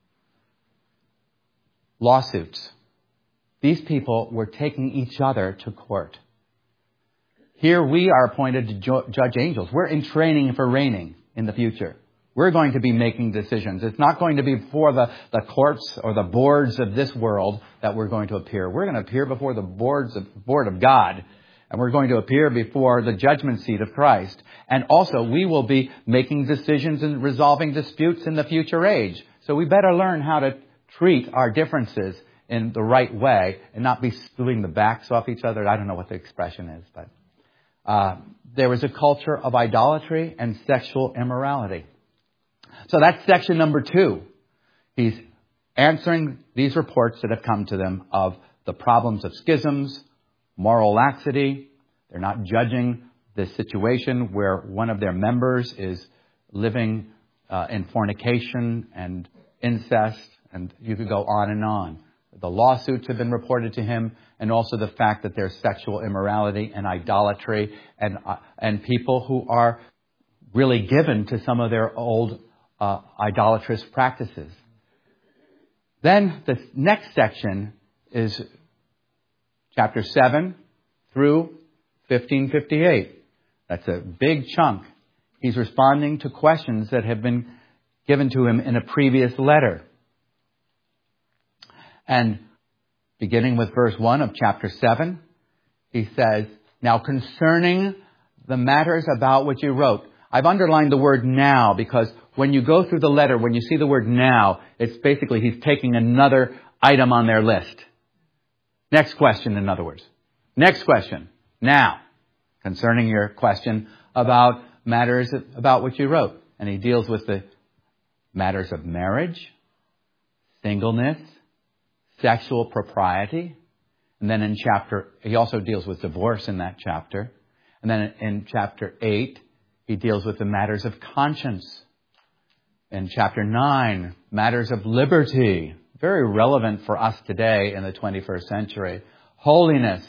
Lawsuits. These people were taking each other to court. Here we are appointed to judge angels. We're in training for reigning in the future. We're going to be making decisions. It's not going to be before the courts or the boards of this world that we're going to appear. We're going to appear before the board of God. And we're going to appear before the judgment seat of Christ. And also, we will be making decisions and resolving disputes in the future age. So we better learn how to treat our differences in the right way and not be screwing the backs off each other. I don't know what the expression is, but there was a culture of idolatry and sexual immorality. So that's section number 2. He's answering these reports that have come to them of the problems of schisms, moral laxity. They're not judging the situation where one of their members is living in fornication and incest, and you could go on and on. The lawsuits have been reported to him, and also the fact that there's sexual immorality and idolatry, and people who are really given to some of their old idolatrous practices. Then the next section is chapter 7 through 1558. That's a big chunk. He's responding to questions that have been given to him in a previous letter. And beginning with verse 1 of chapter 7, he says, Now concerning the matters about which you wrote. I've underlined the word now because when you go through the letter, when you see the word now, it's basically he's taking another item on their list. Next question, in other words. Next question. Now, concerning your question about matters about which you wrote. And he deals with the matters of marriage, singleness, sexual propriety. And then he also deals with divorce in that chapter. And then in chapter 8, he deals with the matters of conscience. In chapter 9, matters of liberty. Very relevant for us today in the 21st century. Holiness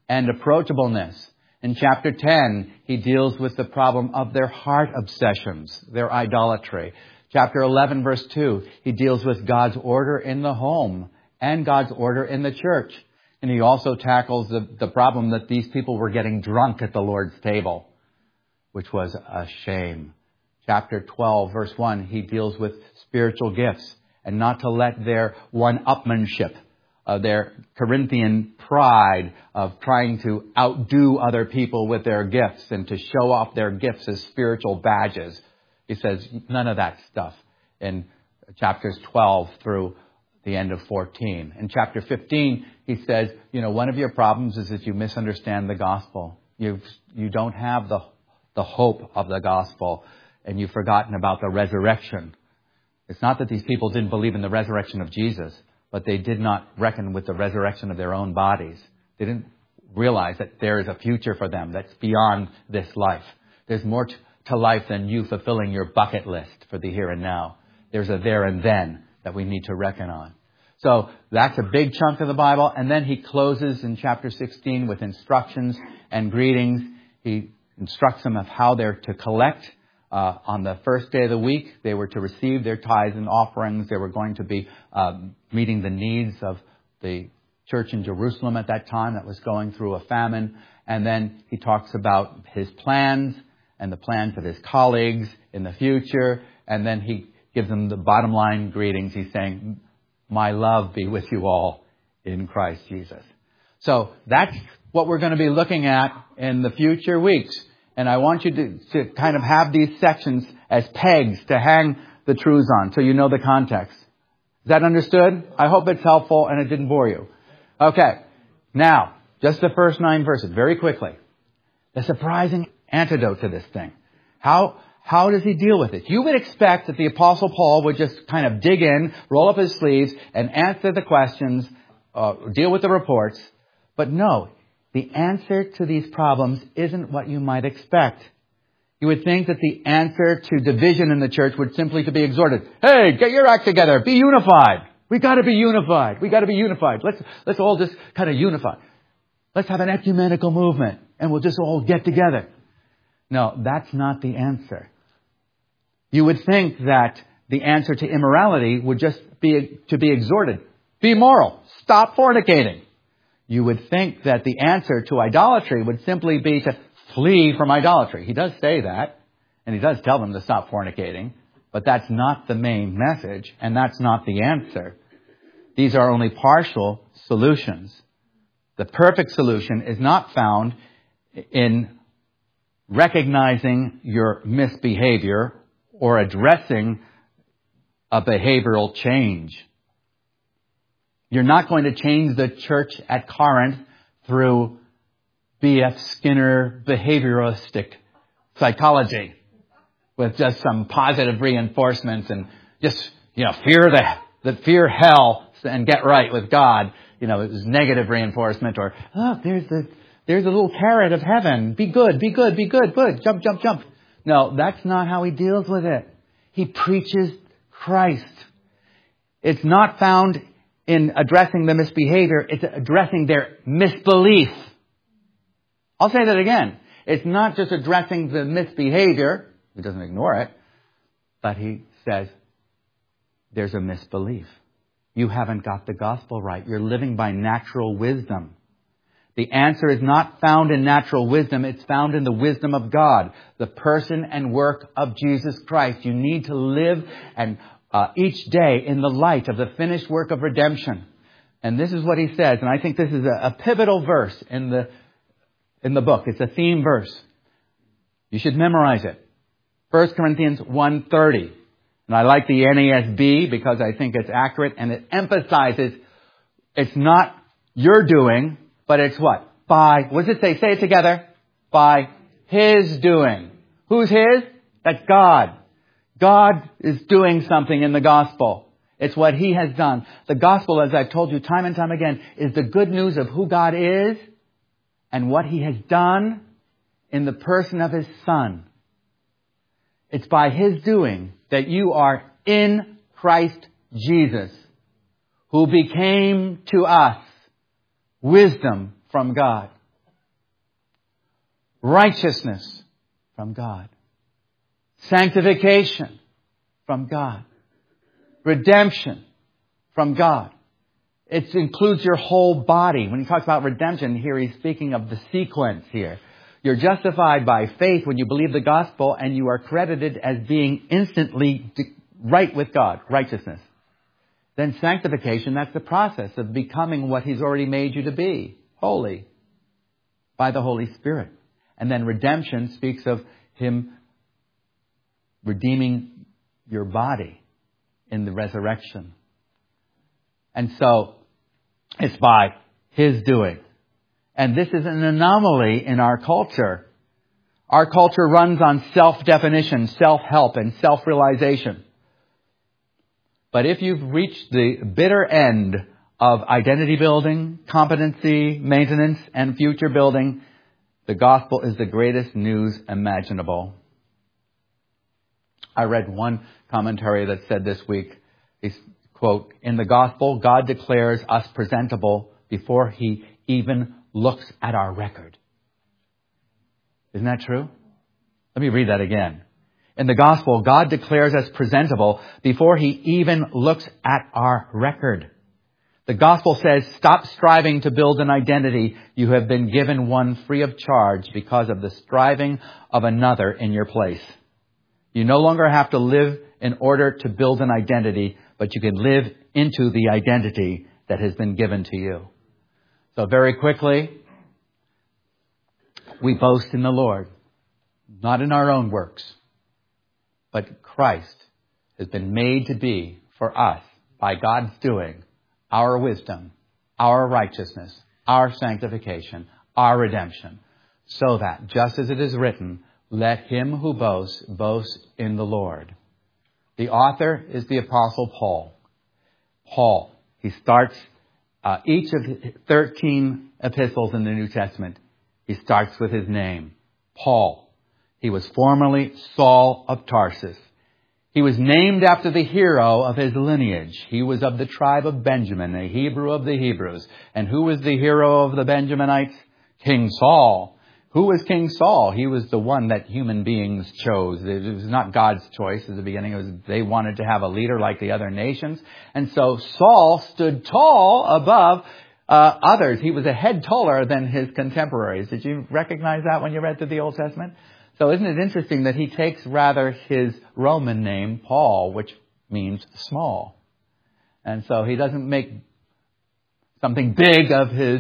and approachableness. In chapter 10, he deals with the problem of their heart obsessions, their idolatry. Chapter 11, verse 2, he deals with God's order in the home and God's order in the church. And he also tackles the problem that these people were getting drunk at the Lord's table, which was a shame. Chapter 12, verse 1, he deals with spiritual gifts and not to let their one-upmanship, their Corinthian pride of trying to outdo other people with their gifts and to show off their gifts as spiritual badges. He says none of that stuff in chapters 12 through the end of 14. In chapter 15, he says, one of your problems is that you misunderstand the gospel. You don't have the hope of the gospel, and you've forgotten about the resurrection. It's not that these people didn't believe in the resurrection of Jesus, but they did not reckon with the resurrection of their own bodies. They didn't realize that there is a future for them that's beyond this life. There's more to life than you fulfilling your bucket list for the here and now. There's a there and then that we need to reckon on. So that's a big chunk of the Bible. And then he closes in chapter 16 with instructions and greetings. He instructs them of how they're to collect. On the first day of the week, they were to receive their tithes and offerings. They were going to be meeting the needs of the church in Jerusalem at that time that was going through a famine. And then he talks about his plans and the plans of his colleagues in the future. And then he gives them the bottom line greetings. He's saying, my love be with you all in Christ Jesus. So that's what we're going to be looking at in the future weeks. And I want you to kind of have these sections as pegs to hang the truths on so you know the context. Is that understood? I hope it's helpful and it didn't bore you. Okay. Now, just the first 9 verses, very quickly. The surprising antidote to this thing. How does he deal with it? You would expect that the Apostle Paul would just kind of dig in, roll up his sleeves, and answer the questions, deal with the reports. But no, the answer to these problems isn't what you might expect. You would think that the answer to division in the church would simply to be exhorted. Hey, get your act together. Be unified. We got to be unified. We got to be unified. Let's all just kind of unify. Let's have an ecumenical movement and we'll just all get together. No, that's not the answer. You would think that the answer to immorality would just be to be exhorted. Be moral. Stop fornicating. You would think that the answer to idolatry would simply be to flee from idolatry. He does say that, and he does tell them to stop fornicating, but that's not the main message, and that's not the answer. These are only partial solutions. The perfect solution is not found in recognizing your misbehavior or addressing a behavioral change. You're not going to change the church at Corinth through B.F. Skinner behavioristic psychology with just some positive reinforcements and just, fear hell and get right with God. It was negative reinforcement or, look, there's a little carrot of heaven. Be good, be good, be good, good. Jump, jump, jump. No, that's not how he deals with it. He preaches Christ. It's not found in addressing the misbehavior. It's addressing their misbelief. I'll say that again. It's not just addressing the misbehavior. He doesn't ignore it. But he says, there's a misbelief. You haven't got the gospel right. You're living by natural wisdom. The answer is not found in natural wisdom. It's found in the wisdom of God, the person and work of Jesus Christ. You need to live and each day in the light of the finished work of redemption. And this is what he says. And I think this is a pivotal verse in the book. It's a theme verse. You should memorize it. 1 Corinthians 1:30. And I like the NASB because I think it's accurate and it emphasizes it's not your doing, but it's what? What does it say? Say it together. By His doing. Who's His? That's God. God is doing something in the gospel. It's what He has done. The gospel, as I've told you time and time again, is the good news of who God is and what He has done in the person of His Son. It's by His doing that you are in Christ Jesus, who became to us wisdom from God. Righteousness from God. Sanctification from God. Redemption from God. It includes your whole body. When he talks about redemption here, he's speaking of the sequence here. You're justified by faith when you believe the gospel, and you are credited as being instantly right with God, righteousness. Then sanctification, that's the process of becoming what he's already made you to be, holy, by the Holy Spirit. And then redemption speaks of him redeeming your body in the resurrection. And so it's by his doing. And this is an anomaly in our culture. Our culture runs on self-definition, self-help, and self-realization. But if you've reached the bitter end of identity building, competency, maintenance, and future building, the gospel is the greatest news imaginable. I read one commentary that said this week, quote, "In the gospel, God declares us presentable before he even looks at our record." Isn't that true? Let me read that again. In the gospel, God declares us presentable before he even looks at our record. The gospel says, stop striving to build an identity. You have been given one free of charge because of the striving of another in your place. You no longer have to live in order to build an identity, but you can live into the identity that has been given to you. So very quickly, we boast in the Lord, not in our own works, but Christ has been made to be for us by God's doing, our wisdom, our righteousness, our sanctification, our redemption, so that, just as it is written, let him who boasts, boast in the Lord. The author is the Apostle Paul. Paul, he starts each of the 13 epistles in the New Testament. He starts with his name, Paul. He was formerly Saul of Tarsus. He was named after the hero of his lineage. He was of the tribe of Benjamin, a Hebrew of the Hebrews. And who was the hero of the Benjaminites? King Saul. Who was King Saul? He was the one that human beings chose. It was not God's choice at the beginning. It was, they wanted to have a leader like the other nations. And so Saul stood tall above others. He was a head taller than his contemporaries. Did you recognize that when you read through the Old Testament? So isn't it interesting that he takes rather his Roman name, Paul, which means small. And so he doesn't make something big of his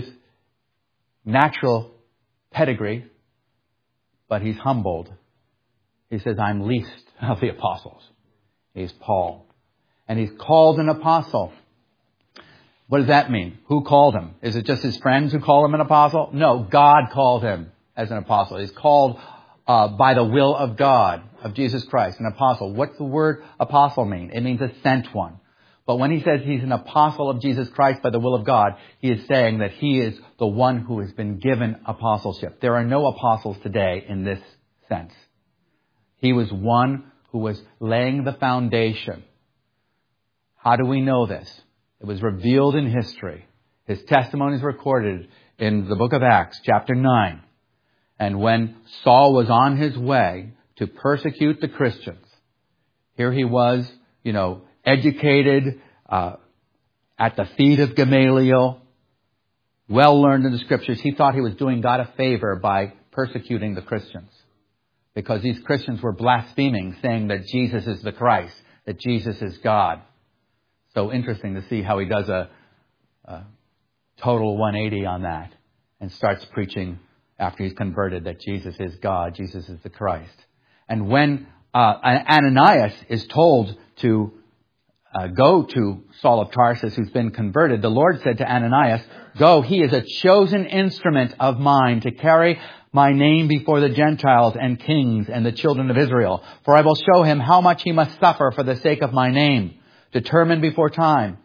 natural pedigree, but he's humbled. He says, I'm least of the apostles. He's Paul. And he's called an apostle. What does that mean? Who called him? Is it just his friends who call him an apostle? No, God called him as an apostle. He's called by the will of God, of Jesus Christ, an apostle. What's the word apostle mean? It means a sent one. But when he says he's an apostle of Jesus Christ by the will of God, he is saying that he is the one who has been given apostleship. There are no apostles today in this sense. He was one who was laying the foundation. How do we know this? It was revealed in history. His testimony is recorded in the book of Acts, chapter 9. And when Saul was on his way to persecute the Christians, here he was, educated at the feet of Gamaliel, well learned in the scriptures. He thought he was doing God a favor by persecuting the Christians, because these Christians were blaspheming, saying that Jesus is the Christ, that Jesus is God. So interesting to see how he does a total 180 on that and starts preaching after he's converted that Jesus is God, Jesus is the Christ. And when Ananias is told to go to Saul of Tarsus, who's been converted, the Lord said to Ananias, go, he is a chosen instrument of mine to carry my name before the Gentiles and kings and the children of Israel. For I will show him how much he must suffer for the sake of my name, determined before time.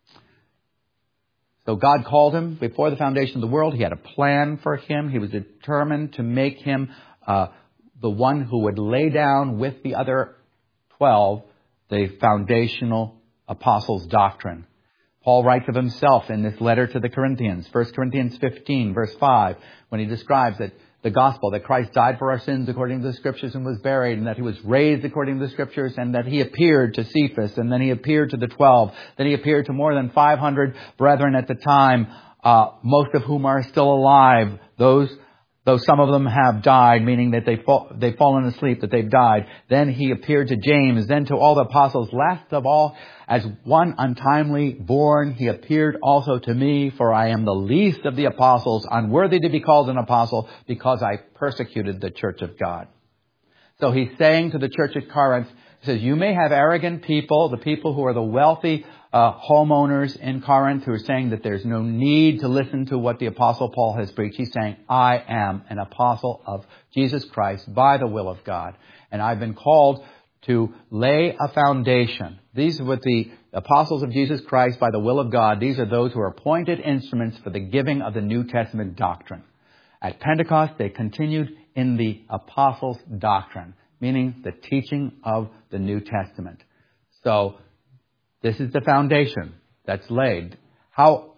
So God called him before the foundation of the world. He had a plan for him. He was determined to make him the one who would lay down with the other 12 the foundational apostles' doctrine. Paul writes of himself in this letter to the Corinthians, 1 Corinthians 15, verse 5, when he describes that the gospel, that Christ died for our sins according to the Scriptures and was buried, and that He was raised according to the Scriptures, and that He appeared to Cephas, and then He appeared to the 12. Then He appeared to more than 500 brethren at the time, most of whom are still alive. Though some of them have died, meaning that they've fallen asleep, that they've died. Then He appeared to James, then to all the apostles. Last of all, as one untimely born, He appeared also to me, for I am the least of the apostles, unworthy to be called an apostle, because I persecuted the church of God. So He's saying to the church at Corinth, He says, you may have arrogant people, the people who are the wealthy homeowners in Corinth, who are saying that there's no need to listen to what the Apostle Paul has preached. He's saying, I am an apostle of Jesus Christ by the will of God. And I've been called to lay a foundation. These are what the apostles of Jesus Christ by the will of God. These are those who are appointed instruments for the giving of the New Testament doctrine. At Pentecost, they continued in the apostles' doctrine, meaning the teaching of the New Testament. So, this is the foundation that's laid. How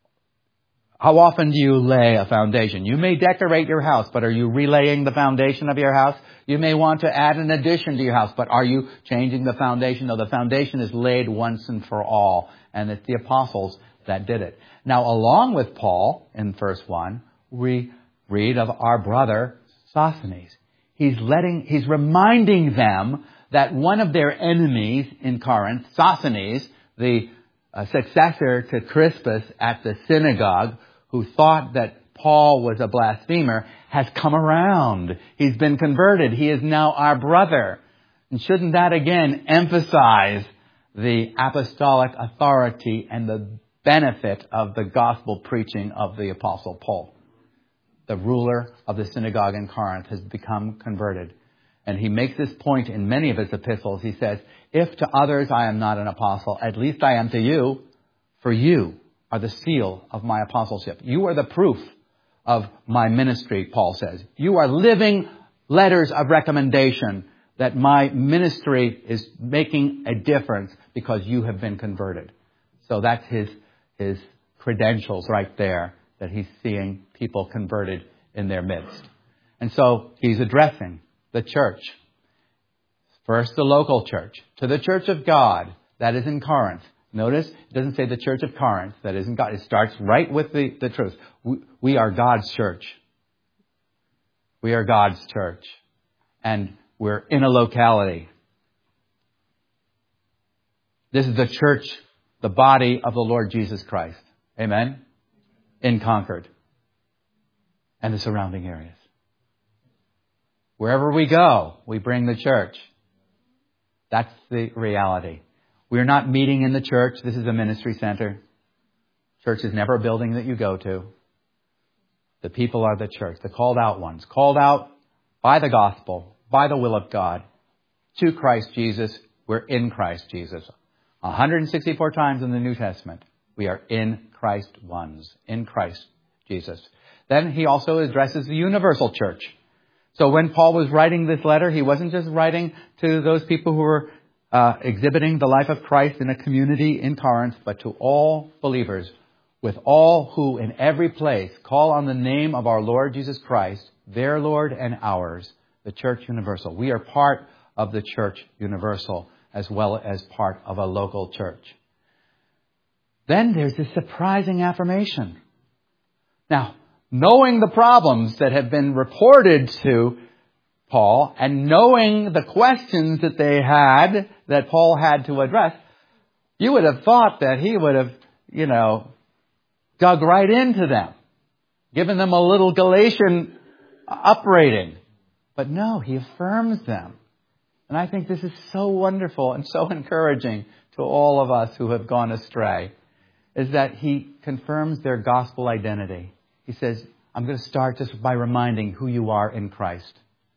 often do you lay a foundation? You may decorate your house, but are you relaying the foundation of your house? You may want to add an addition to your house, but are you changing the foundation? No, the foundation is laid once and for all, and it's the apostles that did it. Now, along with Paul, in verse 1, we read of our brother Sosthenes. He's reminding them that one of their enemies in Corinth, Sosthenes, the successor to Crispus at the synagogue, who thought that Paul was a blasphemer, has come around. He's been converted. He is now our brother. And shouldn't that again emphasize the apostolic authority and the benefit of the gospel preaching of the Apostle Paul? The ruler of the synagogue in Corinth has become converted. And he makes this point in many of his epistles. He says, if to others I am not an apostle, at least I am to you, for you are the seal of my apostleship. You are the proof of my ministry, Paul says. You are living letters of recommendation that my ministry is making a difference because you have been converted. So that's his credentials right there, that he's seeing people converted in their midst. And so he's addressing the church. First, the local church. To the church of God that is in Corinth. Notice, it doesn't say the church of Corinth that is in God. It starts right with the truth. We are God's church. We are God's church. And we're in a locality. This is the church, the body of the Lord Jesus Christ. Amen? In Concord. And the surrounding areas. Wherever we go, we bring the church. That's the reality. We're not meeting in the church. This is a ministry center. Church is never a building that you go to. The people are the church, the called out ones. Called out by the gospel, by the will of God, to Christ Jesus. We're in Christ Jesus. 164 times in the New Testament, we are in Christ ones, in Christ Jesus. Then he also addresses the universal church. So when Paul was writing this letter, he wasn't just writing to those people who were exhibiting the life of Christ in a community in Corinth, but to all believers, with all who in every place call on the name of our Lord Jesus Christ, their Lord and ours, the church universal. We are part of the church universal as well as part of a local church. Then there's this surprising affirmation. Now, knowing the problems that have been reported to Paul and knowing the questions that they had, that Paul had to address, you would have thought that he would have, dug right into them, given them a little Galatian uprating. But no, he affirms them. And I think this is so wonderful and so encouraging to all of us who have gone astray, is that he confirms their gospel identity. He says, I'm going to start just by reminding who you are in Christ.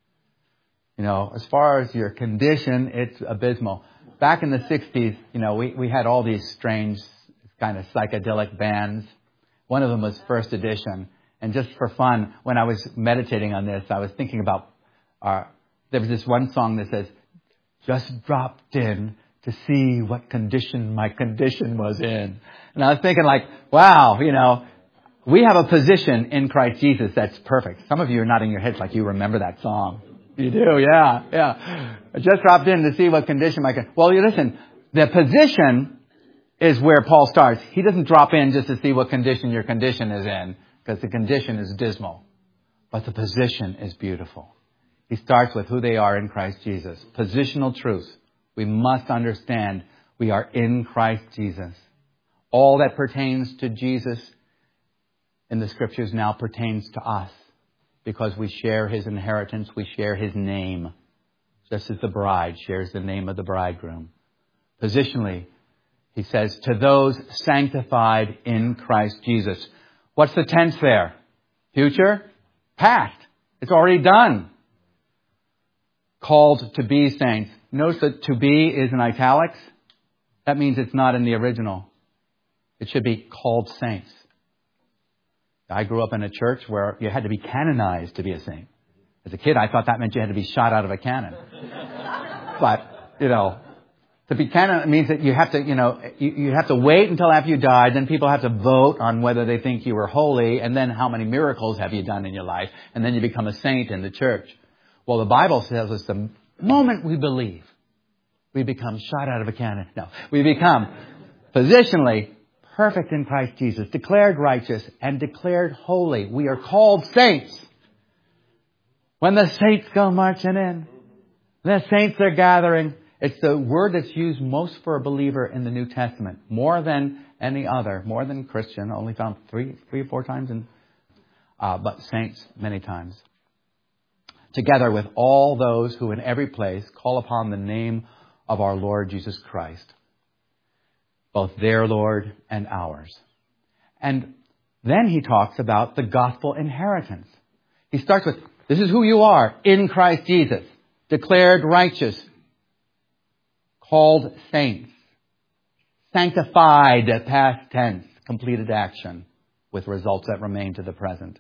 As far as your condition, it's abysmal. Back in the 60s, we had all these strange kind of psychedelic bands. One of them was First Edition. And just for fun, when I was meditating on this, I was thinking about, there was this one song that says, just dropped in to see what condition my condition was in. And I was thinking wow, We have a position in Christ Jesus that's perfect. Some of you are nodding your heads like you remember that song. You do, yeah. I just dropped in to see what condition Well, you listen, the position is where Paul starts. He doesn't drop in just to see what condition your condition is in, because the condition is dismal. But the position is beautiful. He starts with who they are in Christ Jesus. Positional truth. We must understand we are in Christ Jesus. All that pertains to Jesus in the Scriptures now pertains to us, because we share His inheritance, we share His name, just as the bride shares the name of the bridegroom. Positionally, he says, to those sanctified in Christ Jesus. What's the tense there? Future? Past. It's already done. Called to be saints. Notice that to be is in italics. That means it's not in the original. It should be called saints. I grew up in a church where you had to be canonized to be a saint. As a kid, I thought that meant you had to be shot out of a cannon. But, to be canon means that you have to, you have to wait until after you died. Then people have to vote on whether they think you were holy, and then how many miracles have you done in your life, and then you become a saint in the church. Well, the Bible tells us the moment we believe, we become shot out of a cannon. No, we become positionally perfect in Christ Jesus, declared righteous and declared holy. We are called saints. When the saints go marching in, the saints are gathering. It's the word that's used most for a believer in the New Testament, more than any other, more than Christian, only found three or four times, but saints many times. Together with all those who in every place call upon the name of our Lord Jesus Christ, both their Lord and ours. And then he talks about the gospel inheritance. He starts with, this is who you are in Christ Jesus, declared righteous, called saints, sanctified, past tense, completed action, with results that remain to the present.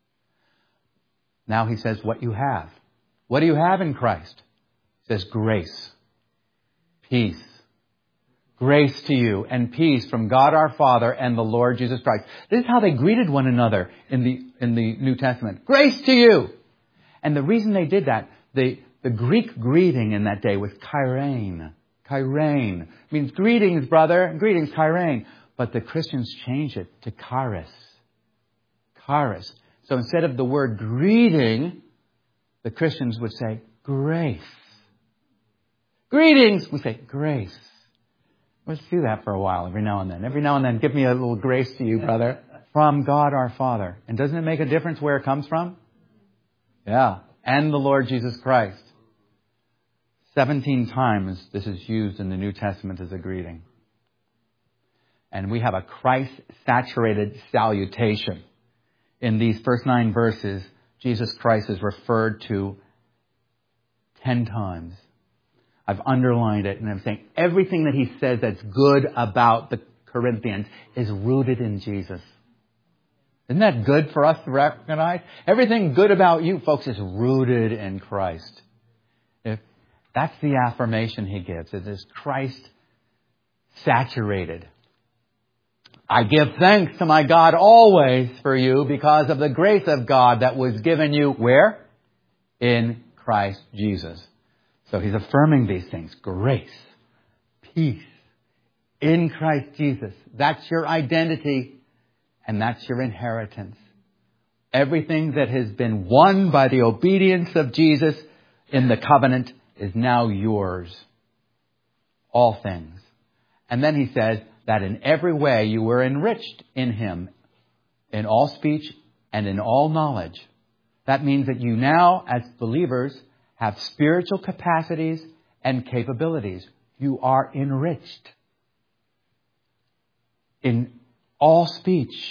Now he says what you have. What do you have in Christ? He says grace, peace. Grace to you and peace from God our Father and the Lord Jesus Christ. This is how they greeted one another in the New Testament. Grace to you. And the reason they did that, the Greek greeting in that day was chairein. Chairein means greetings, brother. Greetings, chairein. But the Christians changed it to charis. Charis. So instead of the word greeting, the Christians would say grace. Greetings, we say grace. Let's do that for a while every now and then. Every now and then, give me a little grace to you, brother. From God our Father. And doesn't it make a difference where it comes from? Yeah. And the Lord Jesus Christ. 17 times this is used in the New Testament as a greeting. And we have a Christ-saturated salutation. In these first 9 verses, Jesus Christ is referred to 10 times. I've underlined it, and I'm saying everything that he says that's good about the Corinthians is rooted in Jesus. Isn't that good for us to recognize? Everything good about you, folks, is rooted in Christ. That's the affirmation he gives. It is Christ-saturated. I give thanks to my God always for you because of the grace of God that was given you where? In Christ Jesus. So he's affirming these things. Grace, peace, in Christ Jesus. That's your identity and that's your inheritance. Everything that has been won by the obedience of Jesus in the covenant is now yours. All things. And then he says that in every way you were enriched in him, in all speech and in all knowledge. That means that you now, as believers, have spiritual capacities and capabilities. You are enriched in all speech,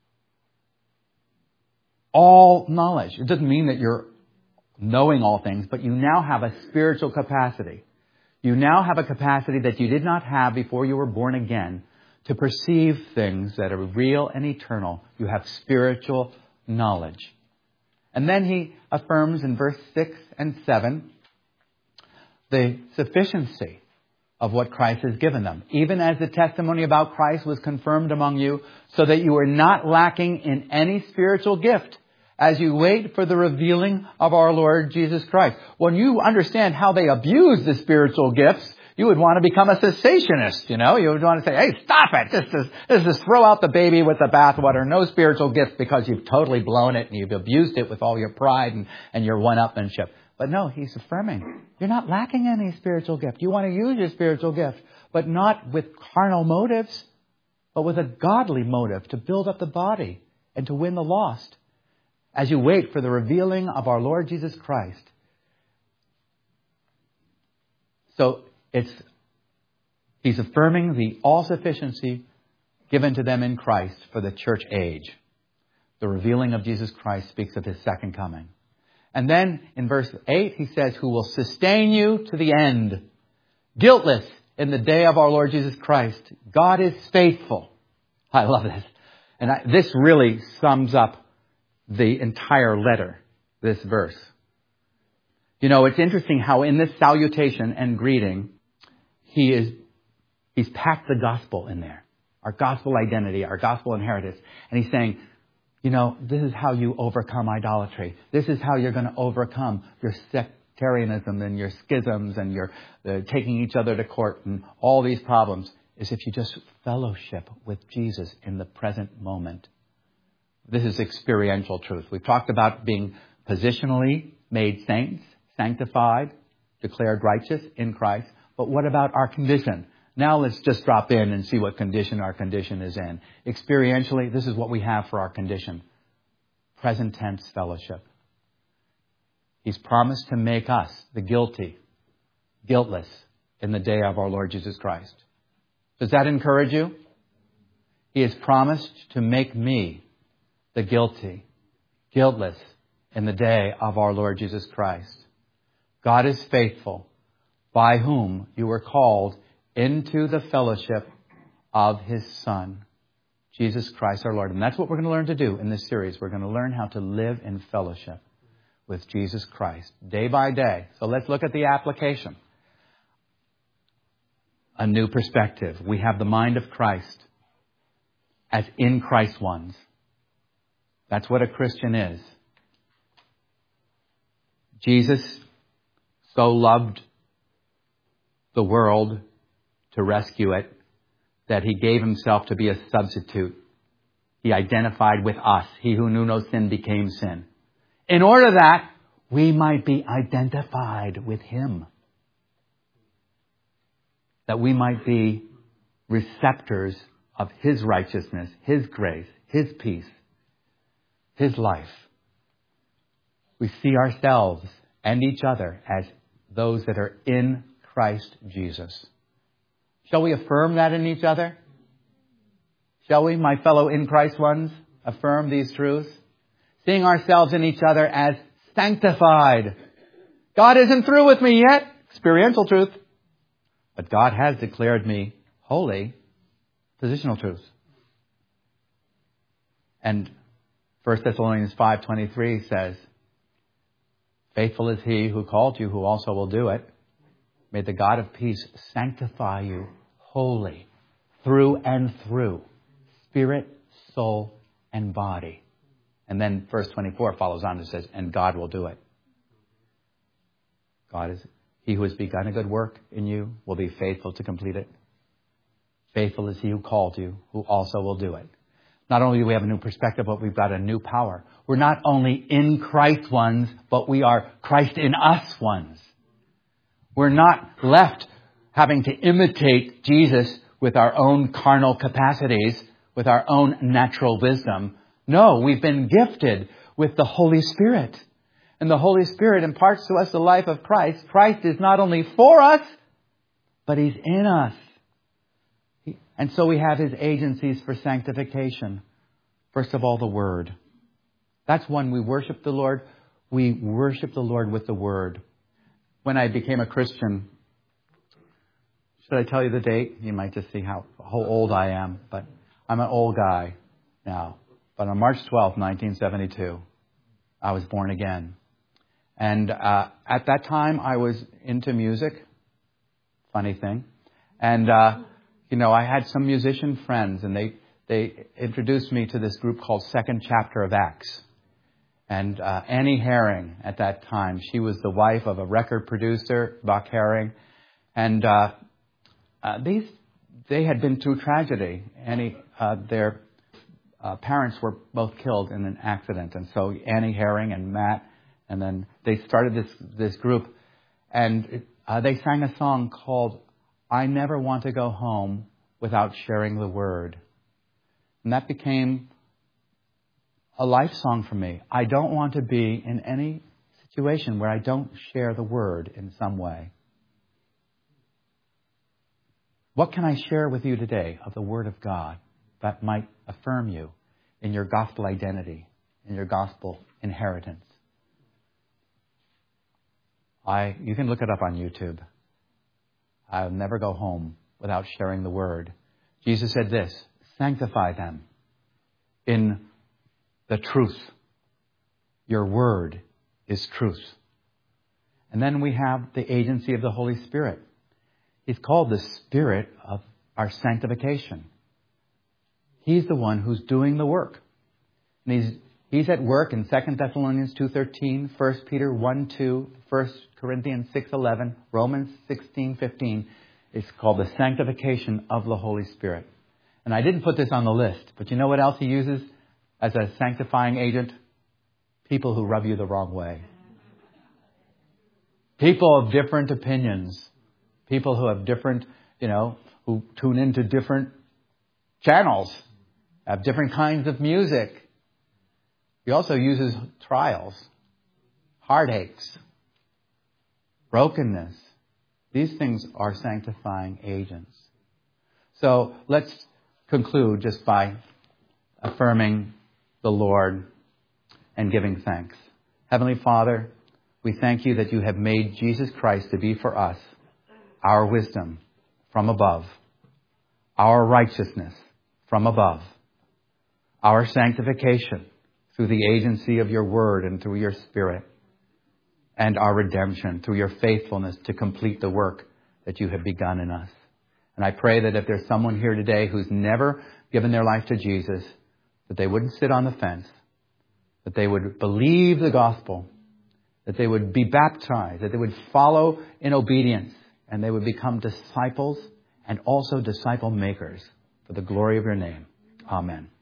all knowledge. It doesn't mean that you're knowing all things, but you now have a spiritual capacity. You now have a capacity that you did not have before you were born again to perceive things that are real and eternal. You have spiritual knowledge. And then he affirms in verse 6 and 7 the sufficiency of what Christ has given them. Even as the testimony about Christ was confirmed among you, so that you are not lacking in any spiritual gift as you wait for the revealing of our Lord Jesus Christ. When you understand how they abuse the spiritual gifts, you would want to become a cessationist, you know. You would want to say, hey, stop it. This is throw out the baby with the bathwater. No spiritual gift because you've totally blown it and you've abused it with all your pride and your one-upmanship. But no, he's affirming, you're not lacking any spiritual gift. You want to use your spiritual gift, but not with carnal motives, but with a godly motive to build up the body and to win the lost. As you wait for the revealing of our Lord Jesus Christ. So he's affirming the all-sufficiency given to them in Christ for the church age. The revealing of Jesus Christ speaks of his second coming. And then in verse 8, he says, who will sustain you to the end, guiltless in the day of our Lord Jesus Christ. God is faithful. I love this. And this really sums up the entire letter, this verse. You know, it's interesting how in this salutation and greeting, he's packed the gospel in there. Our gospel identity, our gospel inheritance. And he's saying, you know, this is how you overcome idolatry. This is how you're going to overcome your sectarianism and your schisms and your taking each other to court and all these problems, is if you just fellowship with Jesus in the present moment. This is experiential truth. We've talked about being positionally made saints, sanctified, declared righteous in Christ. But what about our condition? Now let's just drop in and see what condition our condition is in. Experientially, this is what we have for our condition. Present tense fellowship. He's promised to make us, the guilty, guiltless in the day of our Lord Jesus Christ. Does that encourage you? He has promised to make me, the guilty, guiltless in the day of our Lord Jesus Christ. God is faithful, by whom you were called into the fellowship of his Son, Jesus Christ our Lord. And that's what we're going to learn to do in this series. We're going to learn how to live in fellowship with Jesus Christ day by day. So let's look at the application. A new perspective. We have the mind of Christ as in Christ ones. That's what a Christian is. Jesus so loved the world to rescue it that he gave himself to be a substitute. He identified with us. He who knew no sin became sin. In order that we might be identified with him. That we might be receptors of his righteousness, his grace, his peace, his life. We see ourselves and each other as those that are in Christ Jesus. Shall we affirm that in each other? Shall we, my fellow in Christ ones, affirm these truths? Seeing ourselves in each other as sanctified. God isn't through with me yet. Experiential truth. But God has declared me holy. Positional truth. And 1 Thessalonians 5:23 says, faithful is he who called you, who also will do it. May the God of peace sanctify you wholly, through and through, spirit, soul, and body. And then verse 24 follows on and says, and God will do it. God is, he who has begun a good work in you will be faithful to complete it. Faithful is he who called you, who also will do it. Not only do we have a new perspective, but we've got a new power. We're not only in Christ ones, but we are Christ in us ones. We're not left having to imitate Jesus with our own carnal capacities, with our own natural wisdom. No, we've been gifted with the Holy Spirit. And the Holy Spirit imparts to us the life of Christ. Christ is not only for us, but he's in us. And so we have his agencies for sanctification. First of all, the Word. That's when we worship the Lord. We worship the Lord with the Word. When I became a Christian, should I tell you the date? You might just see how old I am. But I'm an old guy now. But on March 12th, 1972, I was born again. And at that time, I was into music. Funny thing. And, I had some musician friends, and they introduced me to this group called Second Chapter of Acts. And Annie Herring, at that time, she was the wife of a record producer, Buck Herring. And they had been through tragedy. Their parents were both killed in an accident. And so Annie Herring and Matt, and then they started this group. And they sang a song called I Never Want to Go Home Without Sharing the Word. And that became a life song for me. I don't want to be in any situation where I don't share the Word in some way. What can I share with you today of the Word of God that might affirm you in your gospel identity, in your gospel inheritance? You can look it up on YouTube. I'll never go home without sharing the Word. Jesus said this, sanctify them in the truth. Your Word is truth. And then we have the agency of the Holy Spirit. He's called the Spirit of our sanctification. He's the one who's doing the work. And he's at work in 2 Thessalonians 2:13, 1 Peter 1:2, 1 Corinthians 6:11, Romans 16:15. It's called the sanctification of the Holy Spirit. And I didn't put this on the list, but you know what else he uses as a sanctifying agent? People who rub you the wrong way. People of different opinions. People who have different, who tune into different channels, have different kinds of music. He also uses trials, heartaches, brokenness. These things are sanctifying agents. So let's conclude just by affirming the Lord and giving thanks. Heavenly Father, we thank you that you have made Jesus Christ to be for us our wisdom from above, our righteousness from above, our sanctification through the agency of your Word and through your Spirit, and our redemption through your faithfulness to complete the work that you have begun in us. And I pray that if there's someone here today who's never given their life to Jesus, that they wouldn't sit on the fence, that they would believe the gospel, that they would be baptized, that they would follow in obedience, and they would become disciples and also disciple makers for the glory of your name. Amen.